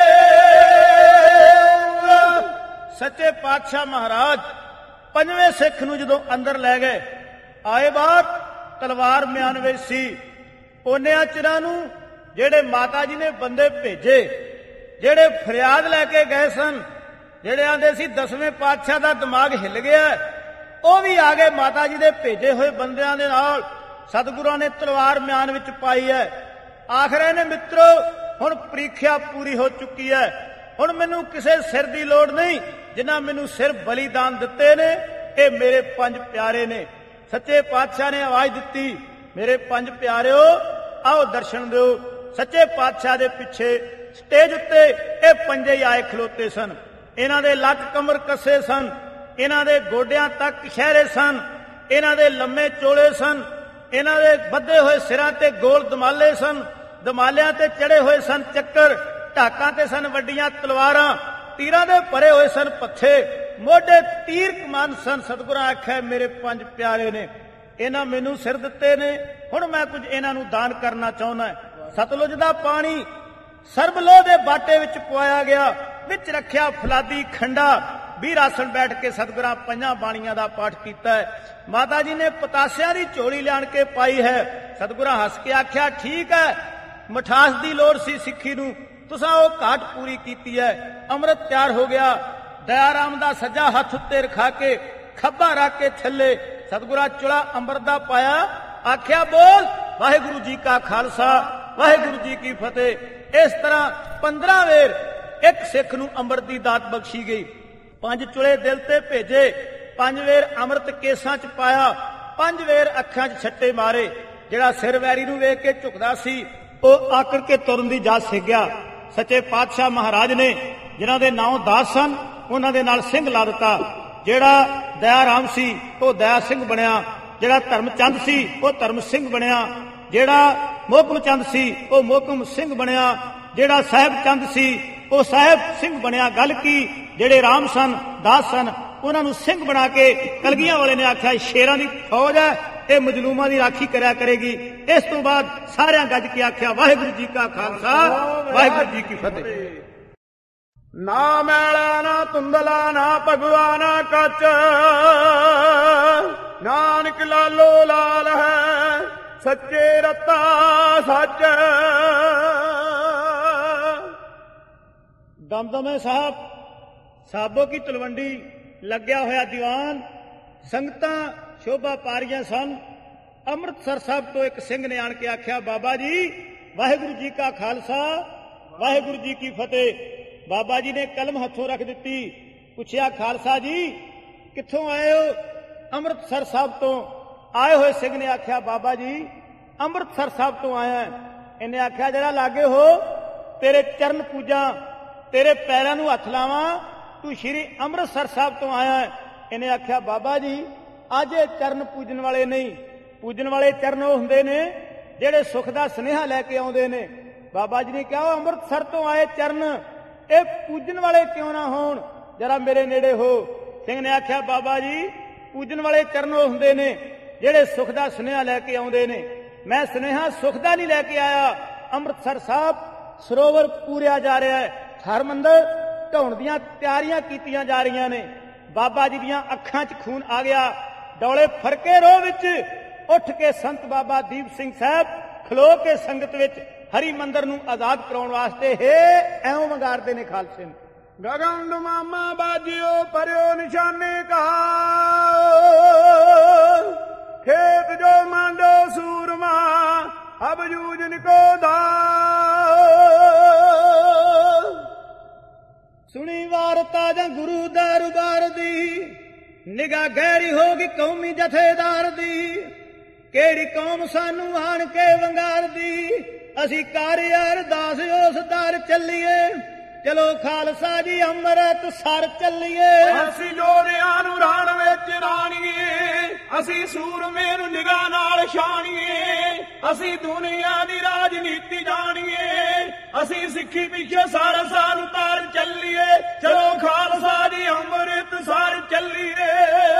ਸੱਚੇ ਪਾਤਸ਼ਾਹ ਮਹਾਰਾਜ ਪੰਜਵੇਂ ਸਿੱਖ ਨੂੰ ਜਦੋਂ ਅੰਦਰ ਲੈ ਗਏ ਆਏ ਬਾਹਰ ਤਲਵਾਰ ਮਿਆਨ ਵਿੱਚ ਸੀ। ਉਹਨਿਆਂ ਚਿਰਾਂ ਨੂੰ ਜਿਹੜੇ ਮਾਤਾ ਜੀ ਨੇ ਬੰਦੇ ਭੇਜੇ, ਜਿਹੜੇ ਫਰਿਆਦ ਲੈ ਕੇ ਗਏ ਸਨ, ਜਿਹੜੇ ਆਂਦੇ ਸੀ 10ਵੇਂ ਪਾਤਸ਼ਾਹ ਦਾ ਦਿਮਾਗ ਹਿੱਲ ਗਿਆ, ਉਹ ਵੀ ਆ ਗਏ ਮਾਤਾ ਜੀ ਦੇ ਭੇਜੇ ਹੋਏ ਬੰਦਿਆਂ ਦੇ ਨਾਲ। ਸਤਿਗੁਰਾਂ ਨੇ ਤਲਵਾਰ ਮਿਆਨ ਵਿੱਚ ਪਾਈ ਹੈ। ਆਖਰੇ ਨੇ ਮਿੱਤਰੋ ਹੁਣ ਪ੍ਰੀਖਿਆ ਪੂਰੀ ਹੋ ਚੁੱਕੀ ਹੈ। ਹੁਣ ਮੈਨੂੰ ਕਿਸੇ ਸਿਰ ਦੀ ਲੋੜ ਨਹੀਂ। ਜਿਨ੍ਹਾਂ ਮੈਨੂੰ ਸਿਰ ਬਲੀਦਾਨ ਦਿੱਤੇ ਨੇ ਇਹ ਮੇਰੇ 5 ਪਿਆਰੇ ਨੇ। ਸੱਚੇ ਪਾਤਸ਼ਾਹ ਨੇ ਆਵਾਜ਼ ਦਿੱਤੀ ਮੇਰੇ 5 ਪਿਆਰਿਓ ਆਓ ਦਰਸ਼ਨ ਦਿਓ। ਸੱਚੇ ਪਾਤਸ਼ਾਹ ਦੇ ਪਿੱਛੇ ਸਟੇਜ ਉੱਤੇ ਇਹ ਪੰਜੇ ਹੀ ਆਏ ਖਲੋਤੇ ਸਨ। ਇਹਨਾਂ ਦੇ ਲੱਕ ਕਮਰ ਕੱਸੇ ਸਨ। ਇਹਨਾਂ ਦੇ ਗੋਡਿਆਂ ਤੱਕ ਸ਼ਹਿਰੇ ਸਨ। ਇਹਨਾਂ ਦੇ ਲੰਮੇ ਚੋਲੇ ਸਨ। ਇਹਨਾਂ ਦੇ ਬੱਧੇ ਹੋਏ ਸਿਰਾਂ ਤੇ ਗੋਲ ਦਮਾਲੇ ਸਨ। ਦਮਾਲਿਆਂ ਤੇ ਚੜੇ ਹੋਏ ਸਨ ਚੱਕਰ। ਢਾਕਾਂ ਤੇ ਸਨ ਵੱਡੀਆਂ ਤਲਵਾਰਾਂ। ਤੀਰਾਂ ਦੇ ਭਰੇ ਹੋਏ ਸਨ ਪੱਥੇ। ਮੋਢੇ ਤੀਰ ਕਮਾਨ ਸਨ। ਸਤਿਗੁਰਾਂ ਆਖਿਆ ਮੇਰੇ 5 ਪਿਆਰੇ ਨੇ, ਇਹਨਾਂ ਮੈਨੂੰ ਸਿਰ ਦਿੱਤੇ ਨੇ, ਹੁਣ ਮੈਂ ਕੁਝ ਇਹਨਾਂ ਨੂੰ ਦਾਨ ਕਰਨਾ ਚਾਹੁੰਦਾ। ਸਤਲੁਜ ਦਾ ਪਾਣੀ ਸਰਬਲੋਹ ਦੇ ਬਾਟੇ ਵਿੱਚ ਪਵਾਇਆ ਗਿਆ। ਵਿੱਚ ਰੱਖਿਆ ਫਲਾਦੀ ਖੰਡਾ। 20 ਆਸਣ ਬੈਠ ਕੇ ਸਤਿਗੁਰਾਂ 5 ਬਾਣੀਆਂ ਦਾ ਪਾਠ ਕੀਤਾ ਹੈ। ਮਾਤਾ ਜੀ ਨੇ ਪਤਾਸਿਆਂ ਦੀ ਝੋਲੀ ਲਿਆਣ ਕੇ ਪਾਈ ਹੈ। ਸਤਿਗੁਰਾਂ ਹੱਸ ਕੇ ਆਖਿਆ ਠੀਕ ਹੈ, ਮਠਾਸ ਦੀ ਲੋੜ ਸੀ ਸਿੱਖੀ ਨੂੰ, ਤੁਸਾਂ ਉਹ ਘਾਟ ਪੂਰੀ ਕੀਤੀ ਹੈ। ਅੰਮ੍ਰਿਤ ਤਿਆਰ ਹੋ ਗਿਆ। ਦਇਆ ਰਾਮ ਦਾ ਸੱਜਾ ਹੱਥ ਉੱਤੇ ਰਖਾ ਕੇ ਖੱਬਾ ਰੱਖ ਕੇ ਥੱਲੇ ਸਤਿਗੁਰਾਂ ਚੁਲਾ ਅੰਮ੍ਰਿਤ ਦਾ ਪਾਇਆ। ਆਖਿਆ ਬੋਲ ਵਾਹਿਗੁਰੂ ਜੀ ਕਾ ਖਾਲਸਾ ਵਾਹਿਗੁਰੂ ਜੀ ਕੀ ਫਤਿਹ। ਇਸ ਤਰ੍ਹਾਂ 15 ਵੇਰ ਇੱਕ ਸਿੱਖ ਨੂੰ ਅੰਮ੍ਰਿਤ ਦੀ ਦਾਤ ਬਖਸ਼ੀ ਗਈ। 5 ਚੁਲੇ ਦਿਲ ਤੇ ਭੇਜੇ। 5 ਵੇਰ ਅੰਮ੍ਰਿਤ ਕੇਸਾਂ 'ਚ ਪਾਇਆ। 5 ਵੇਰ ਅੱਖਾਂ 'ਚ ਛੱਟੇ ਮਾਰੇ। ਜਿਹੜਾ ਸਿਰ ਵੈਰੀ ਨੂੰ ਵੇਖ ਕੇ ਝੁਕਦਾ ਸੀ ਉਹ ਆਕੜ ਕੇ ਤੁਰਨ ਦੀ ਜਾਚ ਸਿੱਖ ਗਿਆ। ਸੱਚੇ ਪਾਤਸ਼ਾਹ ਮਹਾਰਾਜ ਨੇ ਜਿਨ੍ਹਾਂ ਦੇ ਨਾਂ ਦਾਸ ਸਨ ਉਹਨਾਂ ਦੇ ਨਾਲ ਸਿੰਘ ਲਾ ਦਿੱਤਾ। ਜਿਹੜਾ ਦਇਆ ਰਾਮ ਸੀ ਉਹ ਦਇਆ ਸਿੰਘ ਬਣਿਆ। ਜਿਹੜਾ ਧਰਮ ਚੰਦ ਸੀ ਉਹ ਧਰਮ ਸਿੰਘ ਬਣਿਆ। ਜਿਹੜਾ ਮੋਹਕਮ ਚੰਦ ਸੀ ਉਹ ਮੋਹਕਮ ਸਿੰਘ ਬਣਿਆ। ਜਿਹੜਾ ਸਾਹਿਬ ਚੰਦ ਸੀ ਉਹ ਸਾਹਿਬ ਸਿੰਘ ਬਣਿਆ। ਗੱਲ ਕੀ ਜਿਹੜੇ ਰਾਮ ਸਨ ਦਾਸ ਸਨ ਉਹਨਾਂ ਨੂੰ ਸਿੰਘ ਬਣਾ ਕੇ ਕਲਗੀਆਂ ਵਾਲੇ ਨੇ ਆਖਿਆ ਸ਼ੇਰਾਂ ਦੀ ਫੌਜ ਹੈ, ਇਹ ਮਜਲੂਮਾਂ ਦੀ ਰਾਖੀ ਕਰਿਆ ਕਰੇਗੀ। ਇਸ ਤੋਂ ਬਾਅਦ ਸਾਰਿਆਂ ਗੱਜ ਕੇ ਆਖਿਆ ਵਾਹਿਗੁਰੂ ਜੀ ਕਾ ਖਾਲਸਾ ਵਾਹਿਗੁਰੂ ਜੀ ਕੀ ਫਤਿਹ। ਨਾ ਮੈਲਾ ਨਾ ਧੁੰਦਲਾ ਨਾ ਭਗਵਾਨਾ ਕੱਚ, ਨਾਨਕ ਲਾਲੋ ਲਾਲ ਹੈ ਸੱਚੇ ਰਤਾ ਸੱਚ। ਦਮਦਮੇ ਸਾਹਿਬ ਸਾਬੋ ਕੀ ਤਲਵੰਡੀ ਲੱਗਿਆ ਹੋਇਆ ਦੀਵਾਨ, ਸੰਗਤਾਂ ਸ਼ੋਭਾ ਪਾ ਰਹੀਆਂ ਸਨ। ਅੰਮ੍ਰਿਤਸਰ ਸਾਹਿਬ ਤੋਂ ਇੱਕ ਸਿੰਘ ਨੇ ਆਣ ਕੇ ਆਖਿਆ, ਬਾਬਾ ਜੀ ਵਾਹਿਗੁਰੂ ਜੀ ਕਾ ਖਾਲਸਾ ਵਾਹਿਗੁਰੂ ਜੀ ਕੀ ਫਤਿਹ। ਬਾਬਾ ਜੀ ਨੇ ਕਲਮ ਹੱਥੋਂ ਰੱਖ ਦਿੱਤੀ, ਪੁੱਛਿਆ, ਖਾਲਸਾ ਜੀ ਕਿੱਥੋਂ ਆਏ ਹੋ? ਅੰਮ੍ਰਿਤਸਰ ਸਾਹਿਬ ਤੋਂ ਆਏ ਹੋਏ ਸਿੰਘ ਨੇ ਆਖਿਆ, ਬਾਬਾ ਜੀ ਅੰਮ੍ਰਿਤਸਰ ਸਾਹਿਬ ਤੋਂ ਆਇਆ। ਇਹਨੇ ਆਖਿਆ, ਜਿਹੜਾ ਲਾਗੇ ਹੋ ਤੇਰੇ ਚਰਨ ਪੂਜਾ, ਤੇਰੇ ਪੈਰਾਂ ਨੂੰ ਹੱਥ ਲਾਵਾਂ, ਤੂੰ ਸ਼੍ਰੀ ਅੰਮ੍ਰਿਤਸਰ ਸਾਹਿਬ ਤੋਂ ਆਇਆ। ਇਹਨੇ ਆਖਿਆ, ਬਾਬਾ ਜੀ ਅੱਜ ਇਹ ਚਰਨ ਪੂਜਣ ਵਾਲੇ ਨਹੀਂ, ਪੂਜਣ ਵਾਲੇ ਚਰਨ ਉਹ ਹੁੰਦੇ ਨੇ ਜਿਹੜੇ ਸੁੱਖ ਦਾ ਸੁਨੇਹਾ ਲੈ ਕੇ ਆਉਂਦੇ ਨੇ। ਬਾਬਾ ਜੀ ਨੇ ਕਿਹਾ, ਉਹ ਅੰਮ੍ਰਿਤਸਰ ਤੋਂ ਆਏ ਚਰਨ ਇਹ ਪੂਜਣ ਵਾਲੇ ਕਿਉਂ ਨਾ ਹੋਣ, ਜਰਾ ਮੇਰੇ ਨੇੜੇ ਹੋ। ਸਿੰਘ ਨੇ ਆਖਿਆ, ਬਾਬਾ ਜੀ ਪੂਜਣ ਵਾਲੇ ਚਰਨ ਉਹ ਹੁੰਦੇ ਨੇ ਜਿਹੜੇ ਸੁੱਖ ਦਾ ਸੁਨੇਹਾ ਲੈ ਕੇ ਆਉਂਦੇ ਨੇ। ਮੈਂ ਸੁਨੇਹਾ ਸੁੱਖ ਦਾ ਨਹੀਂ ਲੈ ਕੇ ਆਇਆ। ਅੰਮ੍ਰਿਤਸਰ ਸਾਹਿਬ ਸਰੋਵਰ ਪੂਰਿਆ ਜਾ ਰਿਹਾ ਹੈ, ਹਰਮੰਦਰ ਢਾਉਣ ਦੀਆਂ ਤਿਆਰੀਆਂ ਕੀਤੀਆਂ ਜਾ ਰਹੀਆਂ ਨੇ। ਬਾਬਾ ਜੀ ਦੀਆਂ ਅੱਖਾਂ 'ਚ ਖੂਨ ਆ ਗਿਆ। ਡੌਲੇ ਫਰਕੇ ਰੋਹ ਵਿੱਚ ਉੱਠ ਕੇ ਸੰਤ ਬਾਬਾ ਦੀਪ ਸਿੰਘ ਸਾਹਿਬ ਖਲੋ ਕੇ ਸੰਗਤ ਵਿੱਚ ਹਰੀ ਮੰਦਰ ਨੂੰ ਆਜ਼ਾਦ ਕਰਾਉਣ ਵਾਸਤੇ ਐਉਂ ਵੰਗਾਰਦੇ ਨੇ ਖਾਲਸੇ ਨੂੰ। ਗਗਨ ਦੁਮਾਮਾ ਬਾਜਿਓ ਪਰਿਓ ਨਿਸ਼ਾਨੇ ਕਾ, खेत जो मांडो सूरमा अब जूझन को दा। सुनी वारता जा गुरु दरबार दी, निगाह गहरी होगी कौमी जथेदार दी। केड़ी कौम सानू आण के वंगार दी, असी कर अरदास उस दर चलीए। चलो खालसा जी अमृत सर चलीए। असी जोड़ियां नू राण विच राणीए, असी सूरमे नू निगाह नाल छाणीए। असी दुनिया दी राजनीति जाणीए, असी सिक्खी पिछे सारा साल उतार चलीए। चलो खालसा जी अमृत सर चलीए।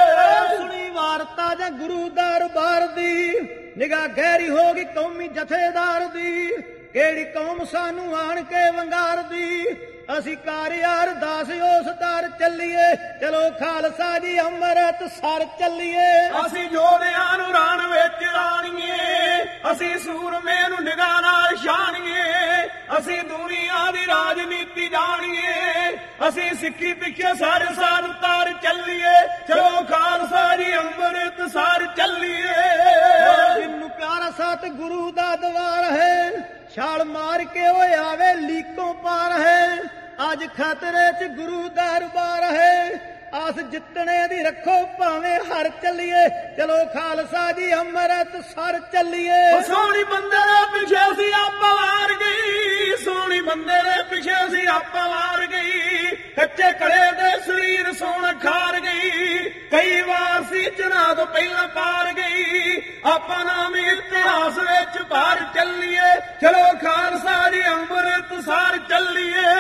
सुनी वारता जा गुरु दरबार दी, निगाह गहरी होगी कौमी जथेदार दी। केड़ी कौम सानू आण के वंगार दी, असी कर अरदास उस दर चलीए। चलो खालसा जी अमृत सर चलीए। असी जोड़ियां नू राण विच राणीए, असी सूरमे नू निगाह नाल छाणीए। असी दुनिया दी राजनीति जाणीए, असी सिक्खी पिछे सारे साल उतार चलीए। चलो खालसा जी अमृत सर चलीए। जिन्नू प्यारा साथ गुरु दा दवार है, छाल मार के वो आवे लीकों पार है। आज खतरे च गुरु दरबार है, आस जितने दी रखो भावे हर चलीए। चलो खालसा जी अमृत सर चलीए। सोनी बंदे दे पिछे सी आपा वार गई, सोनी बंदे दे पिछे सी आपा वार गई। कच्चे कड़े दे शरीर सोन खार गई, कई वार सी चना तो पहला पार गई। आपा नाम इतिहास विच बाहर चलीए। चलो खालसा जी अमृत सर चलीए।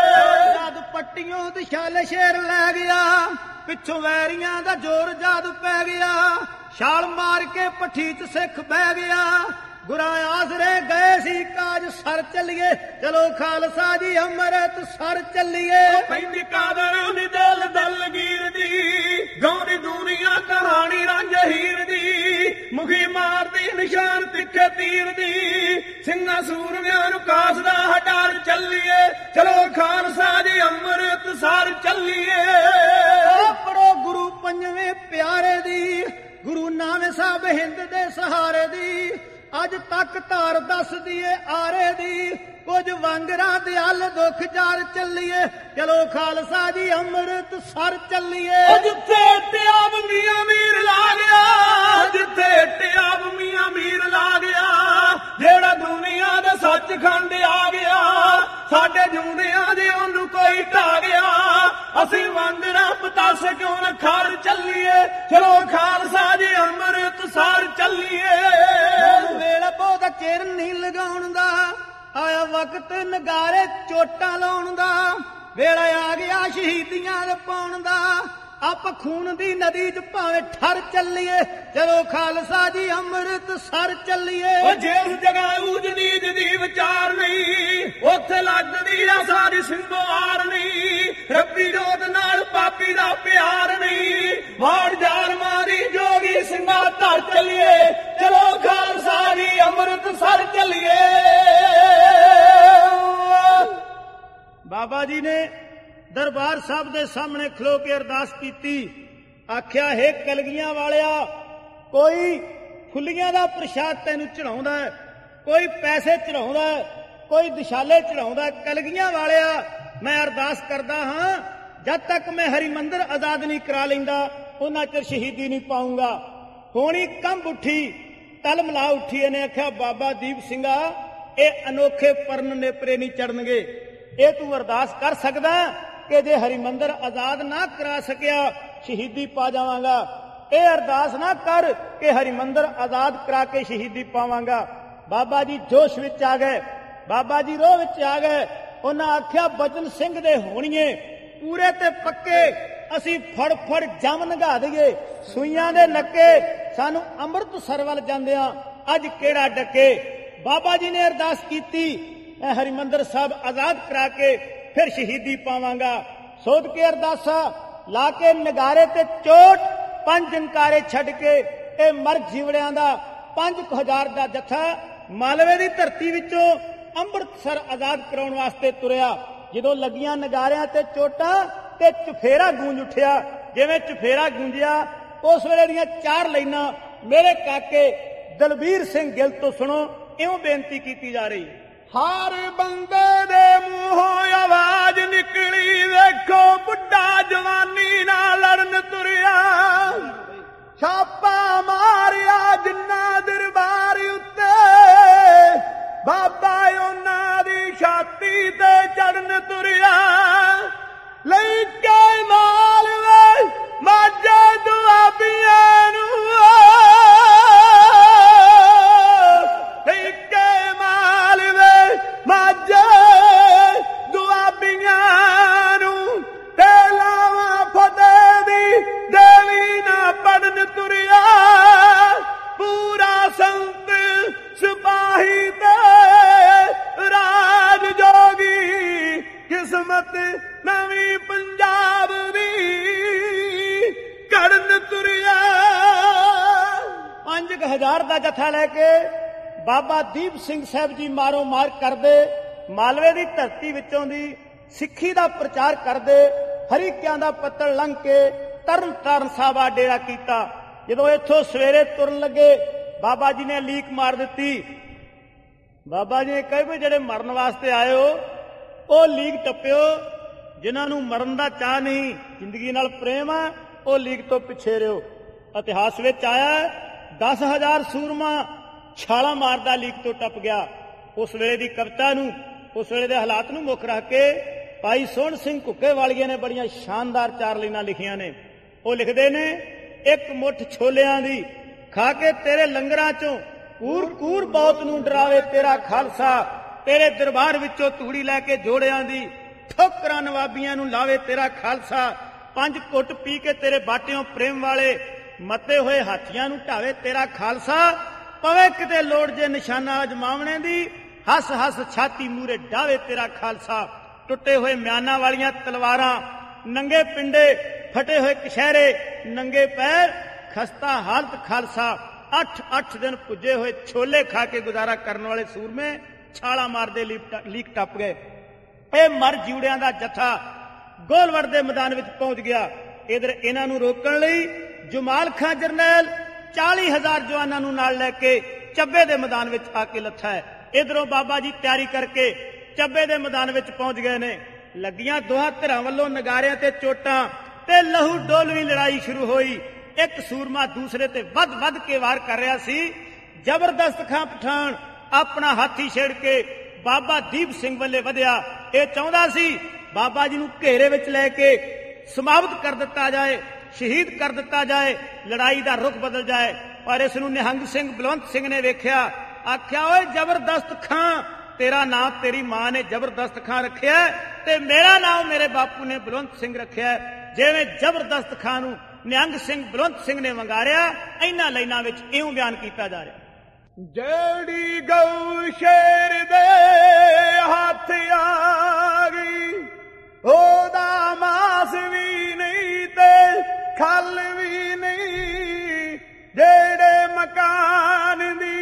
जद पट्टियों ते छाले शेर लै गया, पिछों वैरियां दा जोर जद पै गया। छाल मार के पट्ठी च सिख बह गया, गुरां आसरे गए सी काज सर चलीए। चलो खालसा जी अमृत सर चलीए। पैंदी कादर नी दिल दलगीर दी, गौरी दुनिया कहानी रांझ हीर दी। मुखी मारदी निशान तिखे तीर दी, सिंगा सूरमियां नू कासदा हटार चलीए। चलो खालसा जी अमृत सर चलीए। पढ़ो गुरु पंजवें प्यारे दी, गुरु नानक साहब हिंद दे सहारे दी। अज तक धार दस दिए आरे दी, कुछ वांगरा दयाल दुख जार चलीए। चलो खालसा जी अमृत सर चलीए। जिथे टियाब मियां मीर ला गया, जिथे टियाब मियां मीर ला गया, जेड़ा दुनिया दे सचखंड आ गया, साडे जूंदियां दे ओनू कोई ढा गया। असी वांगरा पतास क्यों न खार चलीए। चलो खालसा जी अमृत सर चलीए। वेला बहुत चेर नहीं लगाउण दा, आया वक्त नगारे चोटां लाउण दा। वेला आ गया शहीदियां दे पाउण दा, आप खून दी नदी च भावें ठर चलीए। चलो खालसा जी अमृत सर चलीए। जिस जगह उजनीत दी विचार नहीं, उत्थे लगदी आ सारी ਸਿੰਘੋ हार नहीं। रब्बी जोत नाल पापी दा प्यार नहीं, वाड़ जाल मारी जोगी दरबार साहब के सामने खलो के अरदास की। आख्या हे कलगियां वालिया, कोई फुल्लियां दा प्रसाद तैनू चढ़ाउंदा है, कोई पैसे चढ़ाउंदा है, कोई दिशाले चढ़ाउंदा है। कलगियां वालिया, मैं अरदास करदा हां, जद तक मैं हरिमंदिर आजाद नहीं करा लैंदा उन्ना चिर शहीदी नहीं पाऊंगा। होनी कंब उठी, तल मिला उठी। इन्हें आख्या बाबा दीप सिंघा, ये अनोखे परन नेपरे नहीं चढ़नगे। ये तू अरदास कर सकदा कि जे हरिमंदिर आजाद ना करा सकिया शहीदी पा जावांगा। ये अरदास ना कर कि हरिमंदिर आजाद करा के शहीदी पावांगा। बाबा जी जोश विच आ गए, बाबा जी रोह विच आ गए। उन्हें आख्या बचन सिंह दे होणीए पूरे ते पक्के, असी फड़ फड़ जम नगा दईए, सुइयां दे नक्के, सानू अमृतसर वल जांदियां अज केड़ा डके। बाबा जी ने अरदास की, मैं हरिमंदिर साहब आजाद करा के फिर शहीदी पावांगा। सोध के अरदासा ला के नगारे ते चोट 5 जंकारे छड़ के ए मर जीवड़ियां दा 5000 दा जत्था मालवे दी धरती विचों अमृतसर आजाद कराउण वास्ते तुरिया। जदों लगियां नगारियां ते चोटां ते चुफेरा गूंज उठिया। जिवें चुफेरा गूंजिया उस वेले दीयां 4 लाइनां मेरे काके दलबीर सिंह गिल तो सुणो। इउं बेनती की जा रही, हर बंदे दे मूंहों आवाज निकली, देखो बुढ़ा जवानी ना लड़न तुरिया। छापा मारिया जिन्ना दरबार उत्ते, बाबा उन्हां दी छाती ते चढ़न तुरिया। लई के नाल वे माजे दुआबियां नू, लई के माल वे माजे दुआबियां नू, ते लावा फतेह दी देवी ना पढ़न तुरिया। पूरा संत सिपाही ते राज जोगी, किस्मत नवी पंजाब दी कड़न तुरिया। 5000 दा जत्था लैके बाबा दीप सिंह साहब जी मारो मार करदे मालवे दी धरती विचों दी सिੱਖੀ दा प्रचार करदे हरीकियां दा पत्तल लंघ के तरन ताਰਨ साहब आ डेरा कीता। जदों इत्थों सवेरे तुरन लगे बाबा जी ने लीक मार दिती। बाबा जी ने कहे भी जेड़े मरन वास्ते आए हो ਉਹ ਲੀਕ ਟੱਪਿਓ, जिन्हां नूं मरन दा चाह नहीं, जिंदगी नाल प्रेम है, ਉਹ ਲੀਕ तो पिछे रहो। इतिहास विच आया 10,000 सूरमा छाला मारदा लीक तो टप गया। उस वेले दी कविता नूं, उस वेले दे हालात नूं मुख रख के भाई सोहण सिंह घुੱਕੇ वालिए ने बड़ियां शानदार 4 लाइनां लिखियां ने। ਉਹ लिखदे ने, एक मुठ छोलियां दी खा के तेरे लंगरां चों कूर कूर बहुत नूं डरावे तेरा खालसा। तेरे दरबार विचों तूड़ी लैके जोड़ियां दी ठोकरां नवाबियां नूं लावे तेरा खालसा। 5 घुੱਟ पी के तेरे बाटियों प्रेम वाले मते होए हाथियां नूं ढावे तेरा खालसा। पवे किते लोड़ जे निशाना अजमावणे दी, हस हस छाती मूरे डावे तेरा खालसा। टुटे हुए म्याना वालियां तलवारां, नंगे पिंडे फटे हुए कशहरे, नंगे पैर खस्ता हालत खालसा। 8 दिन पुजे हुए छोले खा के गुजारा करने वाले सूरमे छाला मारदे लीक टप गए। ए मर जीवड़ियां दा जत्था गोलवड़ दे मैदान विच पहुंच गया। इधर इन्हां नूं रोकण लई जमाल खां जरनैल 40,000 जवानां नूं नाल लैके ਚੱਬੇ दे मैदान विच आके लथा है। इधरों बाबा जी तैयारी करके ਚੱਬੇ दे मैदान विच पहुंच गए ने। लगियां दोहां धिरां वल्लों नगारियां ते चोटां ते लहू डोलवी लड़ाई शुरू होई। एक सूरमा दूसरे ते वध वध के वार कर रहा सी। जबरदस्त खां पठान अपना हाथी छेड़ के बाबा दीप सिंह वल्ले वधिया। यह चाहुंदा सी बाबा जी नूं घेरे विच लैके समाप्त कर दिता जाए, शहीद कर दिता जाए, लड़ाई का रुख बदल जाए। पर इस नूं निहंग सिंह बलवंत सिंह ने वेख्या, आख्या ओए जबरदस्त खां, तेरा नाम तेरी मां ने जबरदस्त खां रखिया ते मेरा नाम मेरे बापू ने बलवंत सिंह रखिया। जिवें जबरदस्त खां नूं निहंग सिंह बलवंत सिंह ने वंगारिया, इन्हां लाइनां विच इउं बयान कीता जा रहा। जेड़ी गऊ शेर दे हाथ आ गई, ओदा मास भी नहीं ते खल भी नहीं। जेड़े मकान दी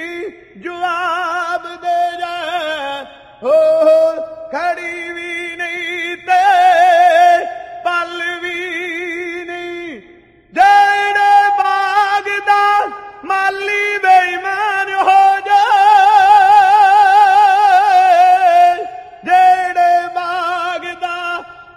नीही जवाब दे जाए, हो खड़ी भी नहीं।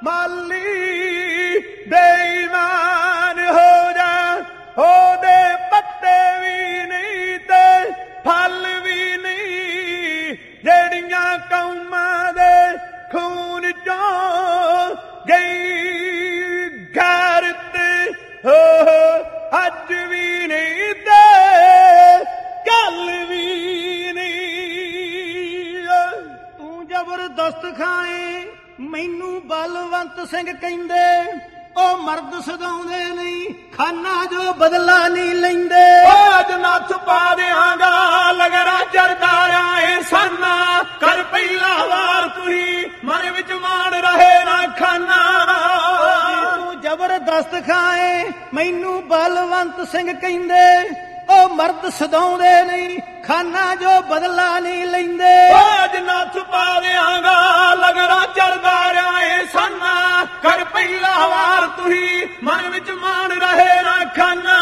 ਮਾਲੀ ਬੇਈਮਾਨ ਹੋ ਜਾ, ਉਹਦੇ ਪੱਤੇ ਵੀ ਨਹੀਂ ਤੇ ਫਲ ਵੀ ਨਹੀਂ, ਜਿਹੜੀਆਂ ਕੌਮਾਂ ਦੇ ਖੂਨ ਚੋਂ ਗਈ ਗੈਰਤ ਅੱਜ ਵੀ ਨਹੀਂ ਤੇ ਗੱਲ ਵੀ ਨਹੀਂ। ਤੂੰ ਜ਼ਬਰਦਸਤ ਖਾਏ ਮੈਨੂੰ ਬਲਵੰਤ ਸਿੰਘ ਕਹਿੰਦੇ, ਉਹ ਮਰਦ ਸਦਾਉਂਦੇ ਨਹੀਂ ਖਾਨਾ ਜੋ ਬਦਲਾ ਨਹੀਂ ਲੈਂਦੇ। ਅੱਜ ਨੱਥ ਪਾ ਦਿਆਂਗਾ ਲਗਰਾ ਚਰਦਾ ਆਏ ਸਾਨਾ, ਕਰ ਪਹਿਲਾ ਵਾਰ ਤੁਸੀਂ ਮਨ ਵਿੱਚ ਮਾਣ ਰਹੇ ਨਾ ਖਾਨਾ। ਤੂੰ ਜ਼ਬਰਦਸਤ ਖਾਏ ਮੈਨੂੰ ਬਲਵੰਤ ਸਿੰਘ ਕਹਿੰਦੇ, ਉਹ ਮਰਦ ਸਦਾਉਂਦੇ ਨਹੀਂ ਖਾਨਾ ਜੋ ਬਦਲਾ ਨਹੀਂ ਲੈਂਦੇ। ਅੱਜ ਨੱਥ ਪਾ ਦਿਆਂਗਾ ਲਗਰਾ ਚਰਦਾ ਆਏ ਸਾਨਾ, ਕਰ ਪਹਿਲਾ ਵਾਰ ਤੁਸੀਂ ਮਨ ਵਿੱਚ ਮਾਣ ਰਹੇ ਨਾ ਖਾਨਾ।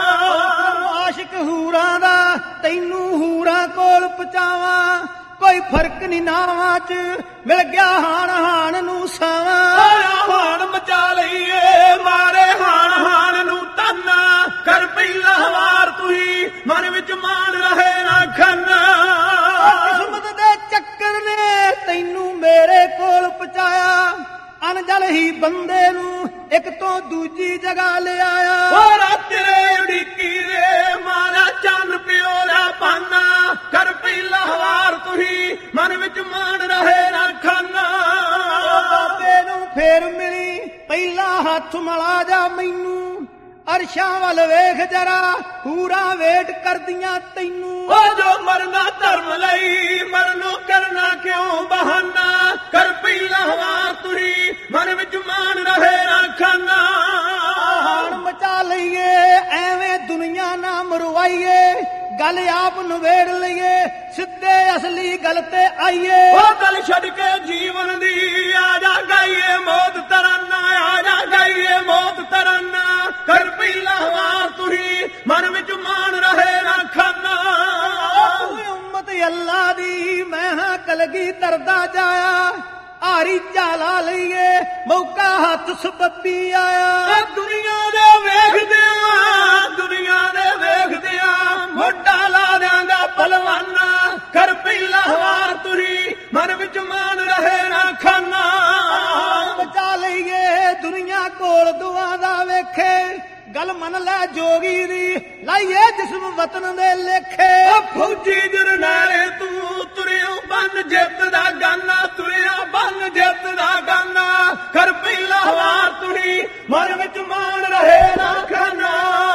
ਆਸ਼ਿਕ ਹੂਰਾਂ ਦਾ ਤੈਨੂੰ ਹੂਰਾਂ ਕੋਲ ਪਹੁੰਚਾਵਾਂ, ਕੋਈ ਫਰਕ ਨਹੀਂ ਨਾਵਾਂ ਚ ਮਿਲ ਗਿਆ ਹਾਣ ਹਾਣ ਨੂੰ ਸਾਵਾਂ। ਹਾਣ ਮਚਾ ਲਈਏ ਮਾਰੇ ਹਾਣ ਹਾਣ ਨੂੰ ਤਾਨਾ, ਕਰ ਪਹਿਲਾ ਵਾਰ ਤੁਸੀਂ ਮਨ ਵਿੱਚ ਮਾਣ ਰਹੇ ਨਾ ਖਾਨਾ। ਕਿਸਮਤ ਦੇ ਚੱਕਰ ਨੇ ਤੈਨੂੰ ਮੇਰੇ ਕੋਲ ਪਹੁੰਚਾਇਆ, ਅਣਜਲ ਹੀ ਬੰਦੇ ਨੂੰ ਇੱਕ ਤੋਂ ਦੂਜੀ ਜਗ੍ਹਾ ਲਿਆਇਆ। ਹੋਰਾ ਤੇਰੇ ਉਡੀਕੀ ਰੇ ਮਾਰਾ ਚੰਨ ਪਿਓ ਦਾ ਪਾਨਾ, ਕਰ ਪਹਿਲਾ ਵਾਰ ਤੁਸੀਂ ਮਨ ਵਿੱਚ ਮਾਣ ਰਹੇ ਨਾ ਖਾਨਾ। ਬਾਬੇ ਨੂੰ ਫੇਰ ਮਿਲੀ ਪਹਿਲਾ ਹੱਥ ਮਿਲਾ ਜਾ ਮੈਨੂੰ, ਅਰਸ਼ਾਂ ਵੱਲ ਵੇਖ ਜਰਾ ਪੂਰਾ ਵੇਟ ਕਰਦੀਆਂ ਤੈਨੂੰ। ਉਹ ਜੋ ਮਰਨਾ ਧਰਮ ਲਈ ਮਰਨੋਂ ਕਰਨਾ ਕਿਉਂ ਬਹਾਨਾ, ਕਰ ਪਹਿਲਾ ਵਾਰ ਤੁਸੀਂ ਮਨ ਵਿੱਚ ਮਾਣ ਰਹੇ ਨਾ ਖਾਨਾ। ਹਾਣ ਮਚਾ ਲਈਏ ਐਵੇਂ ਦੁਨੀਆ ਨਾ ਮਰਵਾਈਏ, ਗੱਲ ਆਪ ਨਵੇੜ ਲਈਏ ਸਿੱਧੇ ਅਸਲੀ ਗੱਲ ਤੇ ਆਈਏ। ਉਹ ਗੱਲ ਛੱਡ ਕੇ ਜੀਵਨ ਦੀ ਆ ਜਾ ਗਾਈਏ ਮੌਤ ਤਰਾਨਾ, ਆ ਜਾ ਗਾਈਏ ਮੌਤ ਤਰਾਨਾ, ਕਰ ਪਹਿਲਾ ਵਾਰ ਤੁਸੀਂ ਮਨ ਵਿੱਚ ਮਾਣ ਰਹੇ ਨਾ ਖਾਨਾ। ਉਮਤ ਅੱਲਾ ਦੀ ਮੈਂ ਹਾਂ ਕਲਗੀ ਤਰਦਾ ਜਾਇਆ, ਆਰੀ ਝਾਲਾ ਲਈਏ ਮੌਕਾ ਹੱਥ ਸਬੱਬੀ ਆਇਆ। ਦੁਨੀਆ ਦੇ ਵੇਖਦਿਆਂ ਦੁਨੀਆ ਦੇ ਵੇਖਦਿਆਂ ਮੋਢਾ ਲਾ ਦਿਆਂਗਾ ਪਹਿਲਵਾਨਾ, ਕਰ ਪਹਿਲਾ ਵਾਰ ਤੁਸੀਂ ਮਨ ਵਿੱਚ ਮਾਣ ਰਹੇ ਨਾ ਖਾਨਾ। ਬਚਾ ਲਈਏ ਦੁਨੀਆ ਕੋਲ ਦੁਆ ਦਾ ਵੇਖੇ, ਗੱਲ ਮੰਨ ਲੈ ਜੋਗੀ ਦੀ ਲਾਈਏ ਜਿਸਮ ਵਤਨ ਦੇ ਲੇਖੇ। ਫੌਜੀ ਜਰਨੈਲੇ ਤੂੰ ਤੁਰਿਓ ਬੰਨ ਜਿੱਤ ਦਾ ਗਾਨਾ, ਤੁਰਿਆ ਬੰਨ ਜਿੱਤ ਦਾ ਗਾਨਾ, ਕਰ ਪਹਿਲਾ ਵਾਰ ਤੁਸੀਂ ਮਨ ਵਿੱਚ ਮਾਣ ਰਹੇ ਨਾ ਖਾਨਾ।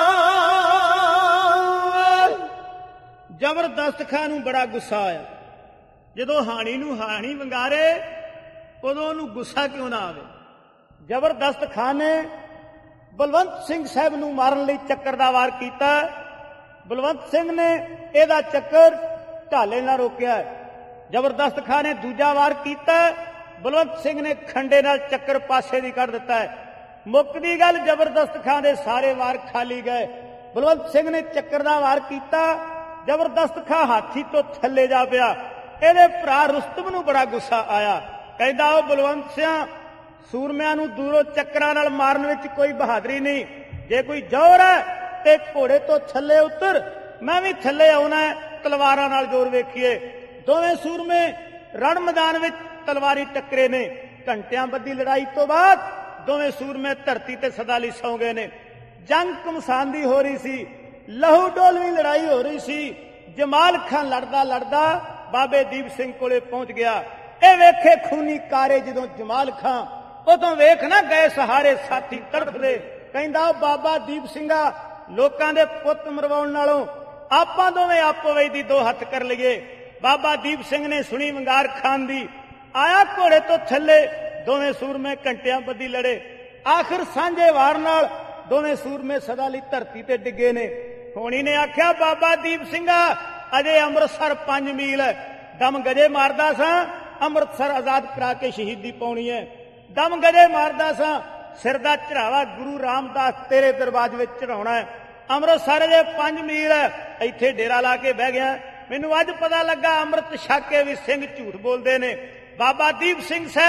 ਜ਼ਬਰਦਸਤ ਖਾਂ ਨੂੰ ਬੜਾ ਗੁੱਸਾ ਆਇਆ, ਜਦੋਂ ਹਾਣੀ ਨੂੰ ਹਾਣੀ ਵੰਗਾਰੇ ਉਦੋਂ ਉਹਨੂੰ ਗੁੱਸਾ ਕਿਉਂ ਨਾ ਆਵੇ। ਜ਼ਬਰਦਸਤ ਖਾਂ ਨੇ ਬਲਵੰਤ ਸਿੰਘ ਸਾਹਿਬ ਨੂੰ ਮਾਰਨ ਲਈ ਚੱਕਰ ਦਾ ਵਾਰ ਕੀਤਾ। ਬਲਵੰਤ ਸਿੰਘ ਨੇ ਇਹਦਾ ਚੱਕਰ ਢਾਲੇ ਨਾਲ ਰੋਕਿਆ। ਜ਼ਬਰਦਸਤ ਖਾਂ ਨੇ ਦੂਜਾ ਵਾਰ ਕੀਤਾ, ਬਲਵੰਤ ਸਿੰਘ ਨੇ ਖੰਡੇ ਨਾਲ ਚੱਕਰ ਪਾਸੇ ਦੀ ਕੱਢ ਦਿੱਤਾ ਹੈ। ਮੁੱਕਦੀ ਗੱਲ ਜ਼ਬਰਦਸਤ ਖਾਂ ਦੇ ਸਾਰੇ ਵਾਰ ਖਾਲੀ ਗਏ। ਬਲਵੰਤ ਸਿੰਘ ਨੇ ਚੱਕਰ ਦਾ ਵਾਰ ਕੀਤਾ, ਜ਼ਬਰਦਸਤ ਖਾਂ ਹਾਥੀ ਤੋਂ ਥੱਲੇ ਜਾ ਪਿਆ। ਇਹਦੇ ਭਰਾ ਰੁਸਤਮ ਨੂੰ ਬੜਾ ਗੁੱਸਾ ਆਇਆ, ਕਹਿੰਦਾ ਉਹ ਬਲਵੰਤ ਸਿਆਂ ਸੂਰਮਿਆਂ ਨੂੰ ਦੂਰੋਂ ਚੱਕਰਾਂ ਨਾਲ ਮਾਰਨ ਵਿੱਚ ਕੋਈ ਬਹਾਦਰੀ ਨਹੀਂ, ਜੇ ਕੋਈ ਜ਼ੋਰ ਹੈ ਤੇ ਘੋੜੇ ਤੋਂ ਥੱਲੇ ਉਤਰ, ਮੈਂ ਵੀ ਥੱਲੇ ਆਉਣਾ, ਤਲਵਾਰਾਂ ਨਾਲ ਜ਼ੋਰ ਵੇਖੀਏ। ਦੋਵੇਂ ਸੂਰਮੇ ਰਣ ਮੈਦਾਨ ਵਿੱਚ ਤਲਵਾਰੀ ਟੱਕਰੇ ਨੇ। ਘੰਟਿਆਂ ਬੱਧੀ ਲੜਾਈ ਤੋਂ ਬਾਅਦ ਦੋਵੇਂ ਸੂਰਮੇ ਧਰਤੀ ਤੇ ਸਦਾ ਲਈ ਸੌਂ ਗਏ ਨੇ। ਜੰਗ ਘਮਸਾਨ ਦੀ ਹੋ ਰਹੀ ਸੀ, ਲਹੂ ਡੋਲਵੀਂ ਲੜਾਈ ਹੋ ਰਹੀ ਸੀ। ਜਮਾਲ ਖਾਨ ਲੜਦਾ ਲੜਦਾ ਬਾਬੇ ਦੀਪ ਸਿੰਘ ਕੋਲੇ ਪਹੁੰਚ ਗਿਆ। ਇਹ ਵੇਖੇ ਖੂਨੀ ਕਾਰੇ ਜਦੋਂ ਜਮਾਲ ਖਾਨ, ਉਦੋਂ ਵੇਖ ਨਾ ਗਏ ਸਹਾਰੇ ਸਾਥੀ ਤੜਫਦੇ। ਕਹਿੰਦਾ ਬਾਬਾ ਦੀਪ ਸਿੰਘਾ, ਲੋਕਾਂ ਦੇ ਪੁੱਤ ਮਰਵਾਉਣ ਨਾਲੋਂ ਆਪਾਂ ਦੋਵੇਂ ਆਪੋ ਵਿੱਚ ਦੀ ਦੋ ਹੱਥ ਕਰ ਲਈਏ। ਬਾਬਾ ਦੀਪ ਸਿੰਘ ਨੇ ਸੁਣੀ ਵੰਗਾਰ ਖਾਨ ਦੀ, ਆਇਆ ਘੋੜੇ ਤੋਂ ਥੱਲੇ। ਦੋਵੇਂ ਸੂਰਮੇ ਘੰਟਿਆਂ ਬੱਧੀ ਲੜੇ। ਆਖਿਰ ਸਾਂਝੇ ਵਾਰ ਨਾਲ ਦੋਵੇਂ ਸੂਰਮੇ ਸਦਾ ਲਈ ਧਰਤੀ ਤੇ ਡਿੱਗੇ ਨੇ। ਹੋਣੀ ਨੇ ਆਖਿਆ ਬਾਬਾ ਦੀਪ ਸਿੰਘਾ, ਅਜੇ ਅੰਮ੍ਰਿਤਸਰ 5 ਮੀਲ ਹੈ, ਦਮ ਗਜੇ ਮਾਰਦਾ ਸਾਂ, ਅੰਮ੍ਰਿਤਸਰ ਆਜ਼ਾਦ ਕਰਾ ਕੇ ਸ਼ਹੀਦੀ ਪਾਉਣੀ ਹੈ। ਦਮ ਗਜੇ ਮਾਰਦਾ ਸਾਂ, ਸਿਰ ਦਾ ਚੜਾਵਾ ਗੁਰੂ ਰਾਮਦਾਸ ਤੇਰੇ ਦਰਬਾਰ ਵਿੱਚ ਚੜਾਉਣਾ ਹੈ। ਅੰਮ੍ਰਿਤਸਰ ਦੇ 5 ਮੀਲ ਹੈ, ਇੱਥੇ ਡੇਰਾ ਲਾ ਕੇ ਬਹਿ ਗਿਆ। ਮੈਨੂੰ ਅੱਜ ਪਤਾ ਲੱਗਾ ਅੰਮ੍ਰਿਤ ਛਕ ਕੇ ਵੀ ਸਿੰਘ ਝੂਠ ਬੋਲਦੇ ਨੇ। ਬਾਬਾ ਦੀਪ ਸਿੰਘ ਸਾਹਿਬ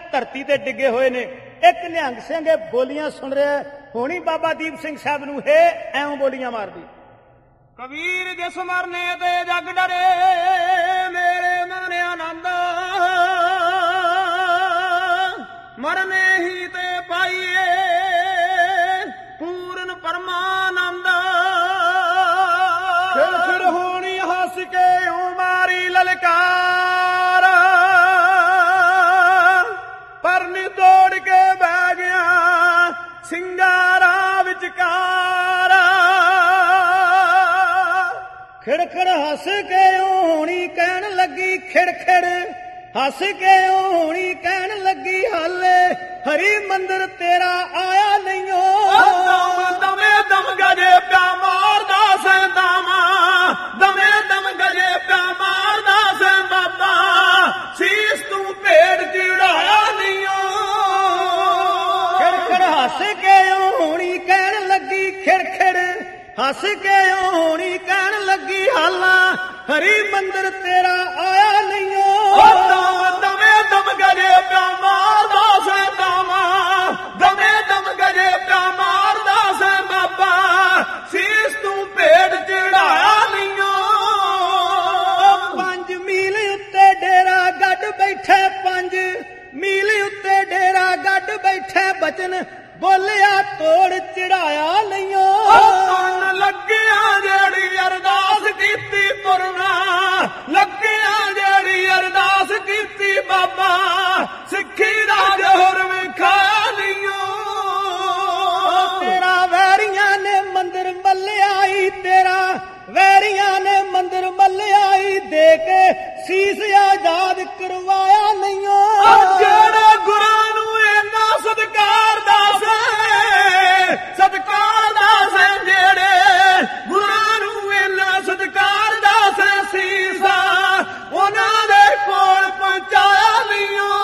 ਧਰਤੀ ਤੇ ਡਿੱਗੇ ਹੋਏ ਨੇ। ਇੱਕ ਨਿਹੰਗ ਸਿੰਘ ਇਹ ਬੋਲੀਆਂ ਸੁਣ ਰਿਹਾ, ਹੋਣੀ ਬਾਬਾ ਦੀਪ ਸਿੰਘ ਸਾਹਿਬ ਨੂੰ ਹੈ ਐਵੇਂ ਬੋਲੀਆਂ ਮਾਰਦੀ। ਕਬੀਰ ਜਿਸ ਮਰਨੇ ਤੇ ਜਗ ਡਰੇ, ਮੇਰੇ ਮਨ ਆਨੰਦ, ਮਰਨੇ ਹੀ ਤੇ ਪਾਈਏ ਪੂਰਨ ਪਰਮਾਨੰਦ। ਫਿਰ ਹੋਣੀ ਹੱਸ ਕੇ ਓ ਮਾਰੀ ਲਲਕਾਰ, ਪਰਨੀ ਤੋੜ ਕੇ ਬਹਿ ਗਿਆ ਸਿੰਗਾਰਾ ਵਿਚਕਾਰ। ਖਿੜਖਿੜ ਹੱਸ ਕੇ ਹੋਣੀ ਕਹਿਣ ਲੱਗੀ, ਖਿੜਖਿੜ ਹੱਸ ਕੇ ਹੋਣੀ ਕਹਿਣ ਲੱਗੀ, ਹਾਲੇ ਹਰੀ ਮੰਦਰ ਤੇਰਾ ਆਇਆ ਨਹੀਂ ਓ। ਦਮੇ ਦਮ ਗਜੇ ਪਿਆ ਮਾਰਦਾ ਸੈਂਦਾਵਾ, ਦਮੇ ਦਮ ਗਜੇ ਪਿਆ ਮਾਰਦਾ ਸੈਂ ਬਾਬਾ, ਸੀਸ ਤੂੰ ਭੇਡ ਚੜਾਇਆ ਨਹੀਂ ਓ। ਖਿੜਖਿੜ ਹੱਸ ਕੇ ਹੋਣੀ ਕਹਿਣ ਲੱਗੀ, ਖਿੜਖਿੜ ਹੱਸ ਕੇ ਹੋਣੀ ਕਹਿਣ ਲੱਗੀ, ਹਾਲਾ ਹਰੀ ਮੰਦਰ ਤੇਰਾ ਆਇਆ ਨਹੀਂ ਓ। ਦਮੇ ਦਮ ਗਜੇ ਪਿਆ ਮਾਰਦਾ ਸੈਂਦਾਵਾ, ਦਮੇ ਦਮ ਗਜੇ ਪਿਆ ਮਾਰਦਾ ਸੈਂ ਬਾਬਾ, ਸੀਸ ਤੂੰ ਭੇਡ ਚੜਾਇਆ ਨਹੀਂ ਓ। 5 ਮੀਲ ਉੱਤੇ ਡੇਰਾ ਗੱਡ ਬੈਠੇ, 5 ਮੀਲ ਉੱਤੇ ਡੇਰਾ ਗੱਡ ਬੈਠੇ, ਬਚਨ ਬੋਲਿਆ ਤੋੜ ਚੜਾਇਆ ਨਹੀਂ ਓ। ਤੁਰਨ ਲੱਗਿਆ ਜਿਹੜੀ ਅਰਦਾਸ ਕੀਤੀ ਤੁਰਨਾ, ਲੱਗਿਆ ਜਿਹੜੀ ਅਰਦਾਸ ਕੀਤੀ ਬਾਬਾ, ਸਿੱਖੀ ਦਾ ਜੋਹਰ ਵਿਖਾਇਆ ਨਹੀਂ ਓ। ਤੇਰਾ ਵੈਰੀਆਂ ਨੇ ਮੰਦਰ ਮੱਲਿਆਈ, ਤੇਰਾ ਵੈਰੀਆਂ ਨੇ ਮੰਦਰ ਮੱਲਿਆਈ, ਦੇ ਕੇ ਸੀਸ ਆਜ਼ਾਦ ਕਰਵਾਇਆ ਨਹੀਂ ਓ। ਜਿਹੜੇ ਗੁਰਾਂ ਨੂੰ ਇੰਨਾ ਸਤਿਕਾਰ ਦਾਸੇ, ਸਤਿਕਾਰ ਦਾਸੇ, ਜਿਹੜੇ ਗੁਰਾਂ ਨੂੰ ਇੰਨਾ ਸਤਿਕਾਰ ਦਾਸੇ, ਸੀਸਾ ਉਹਨਾਂ ਦੇ ਕੋਲ ਪਹੁੰਚਾਇਆ ਨਹੀਂ ਓ।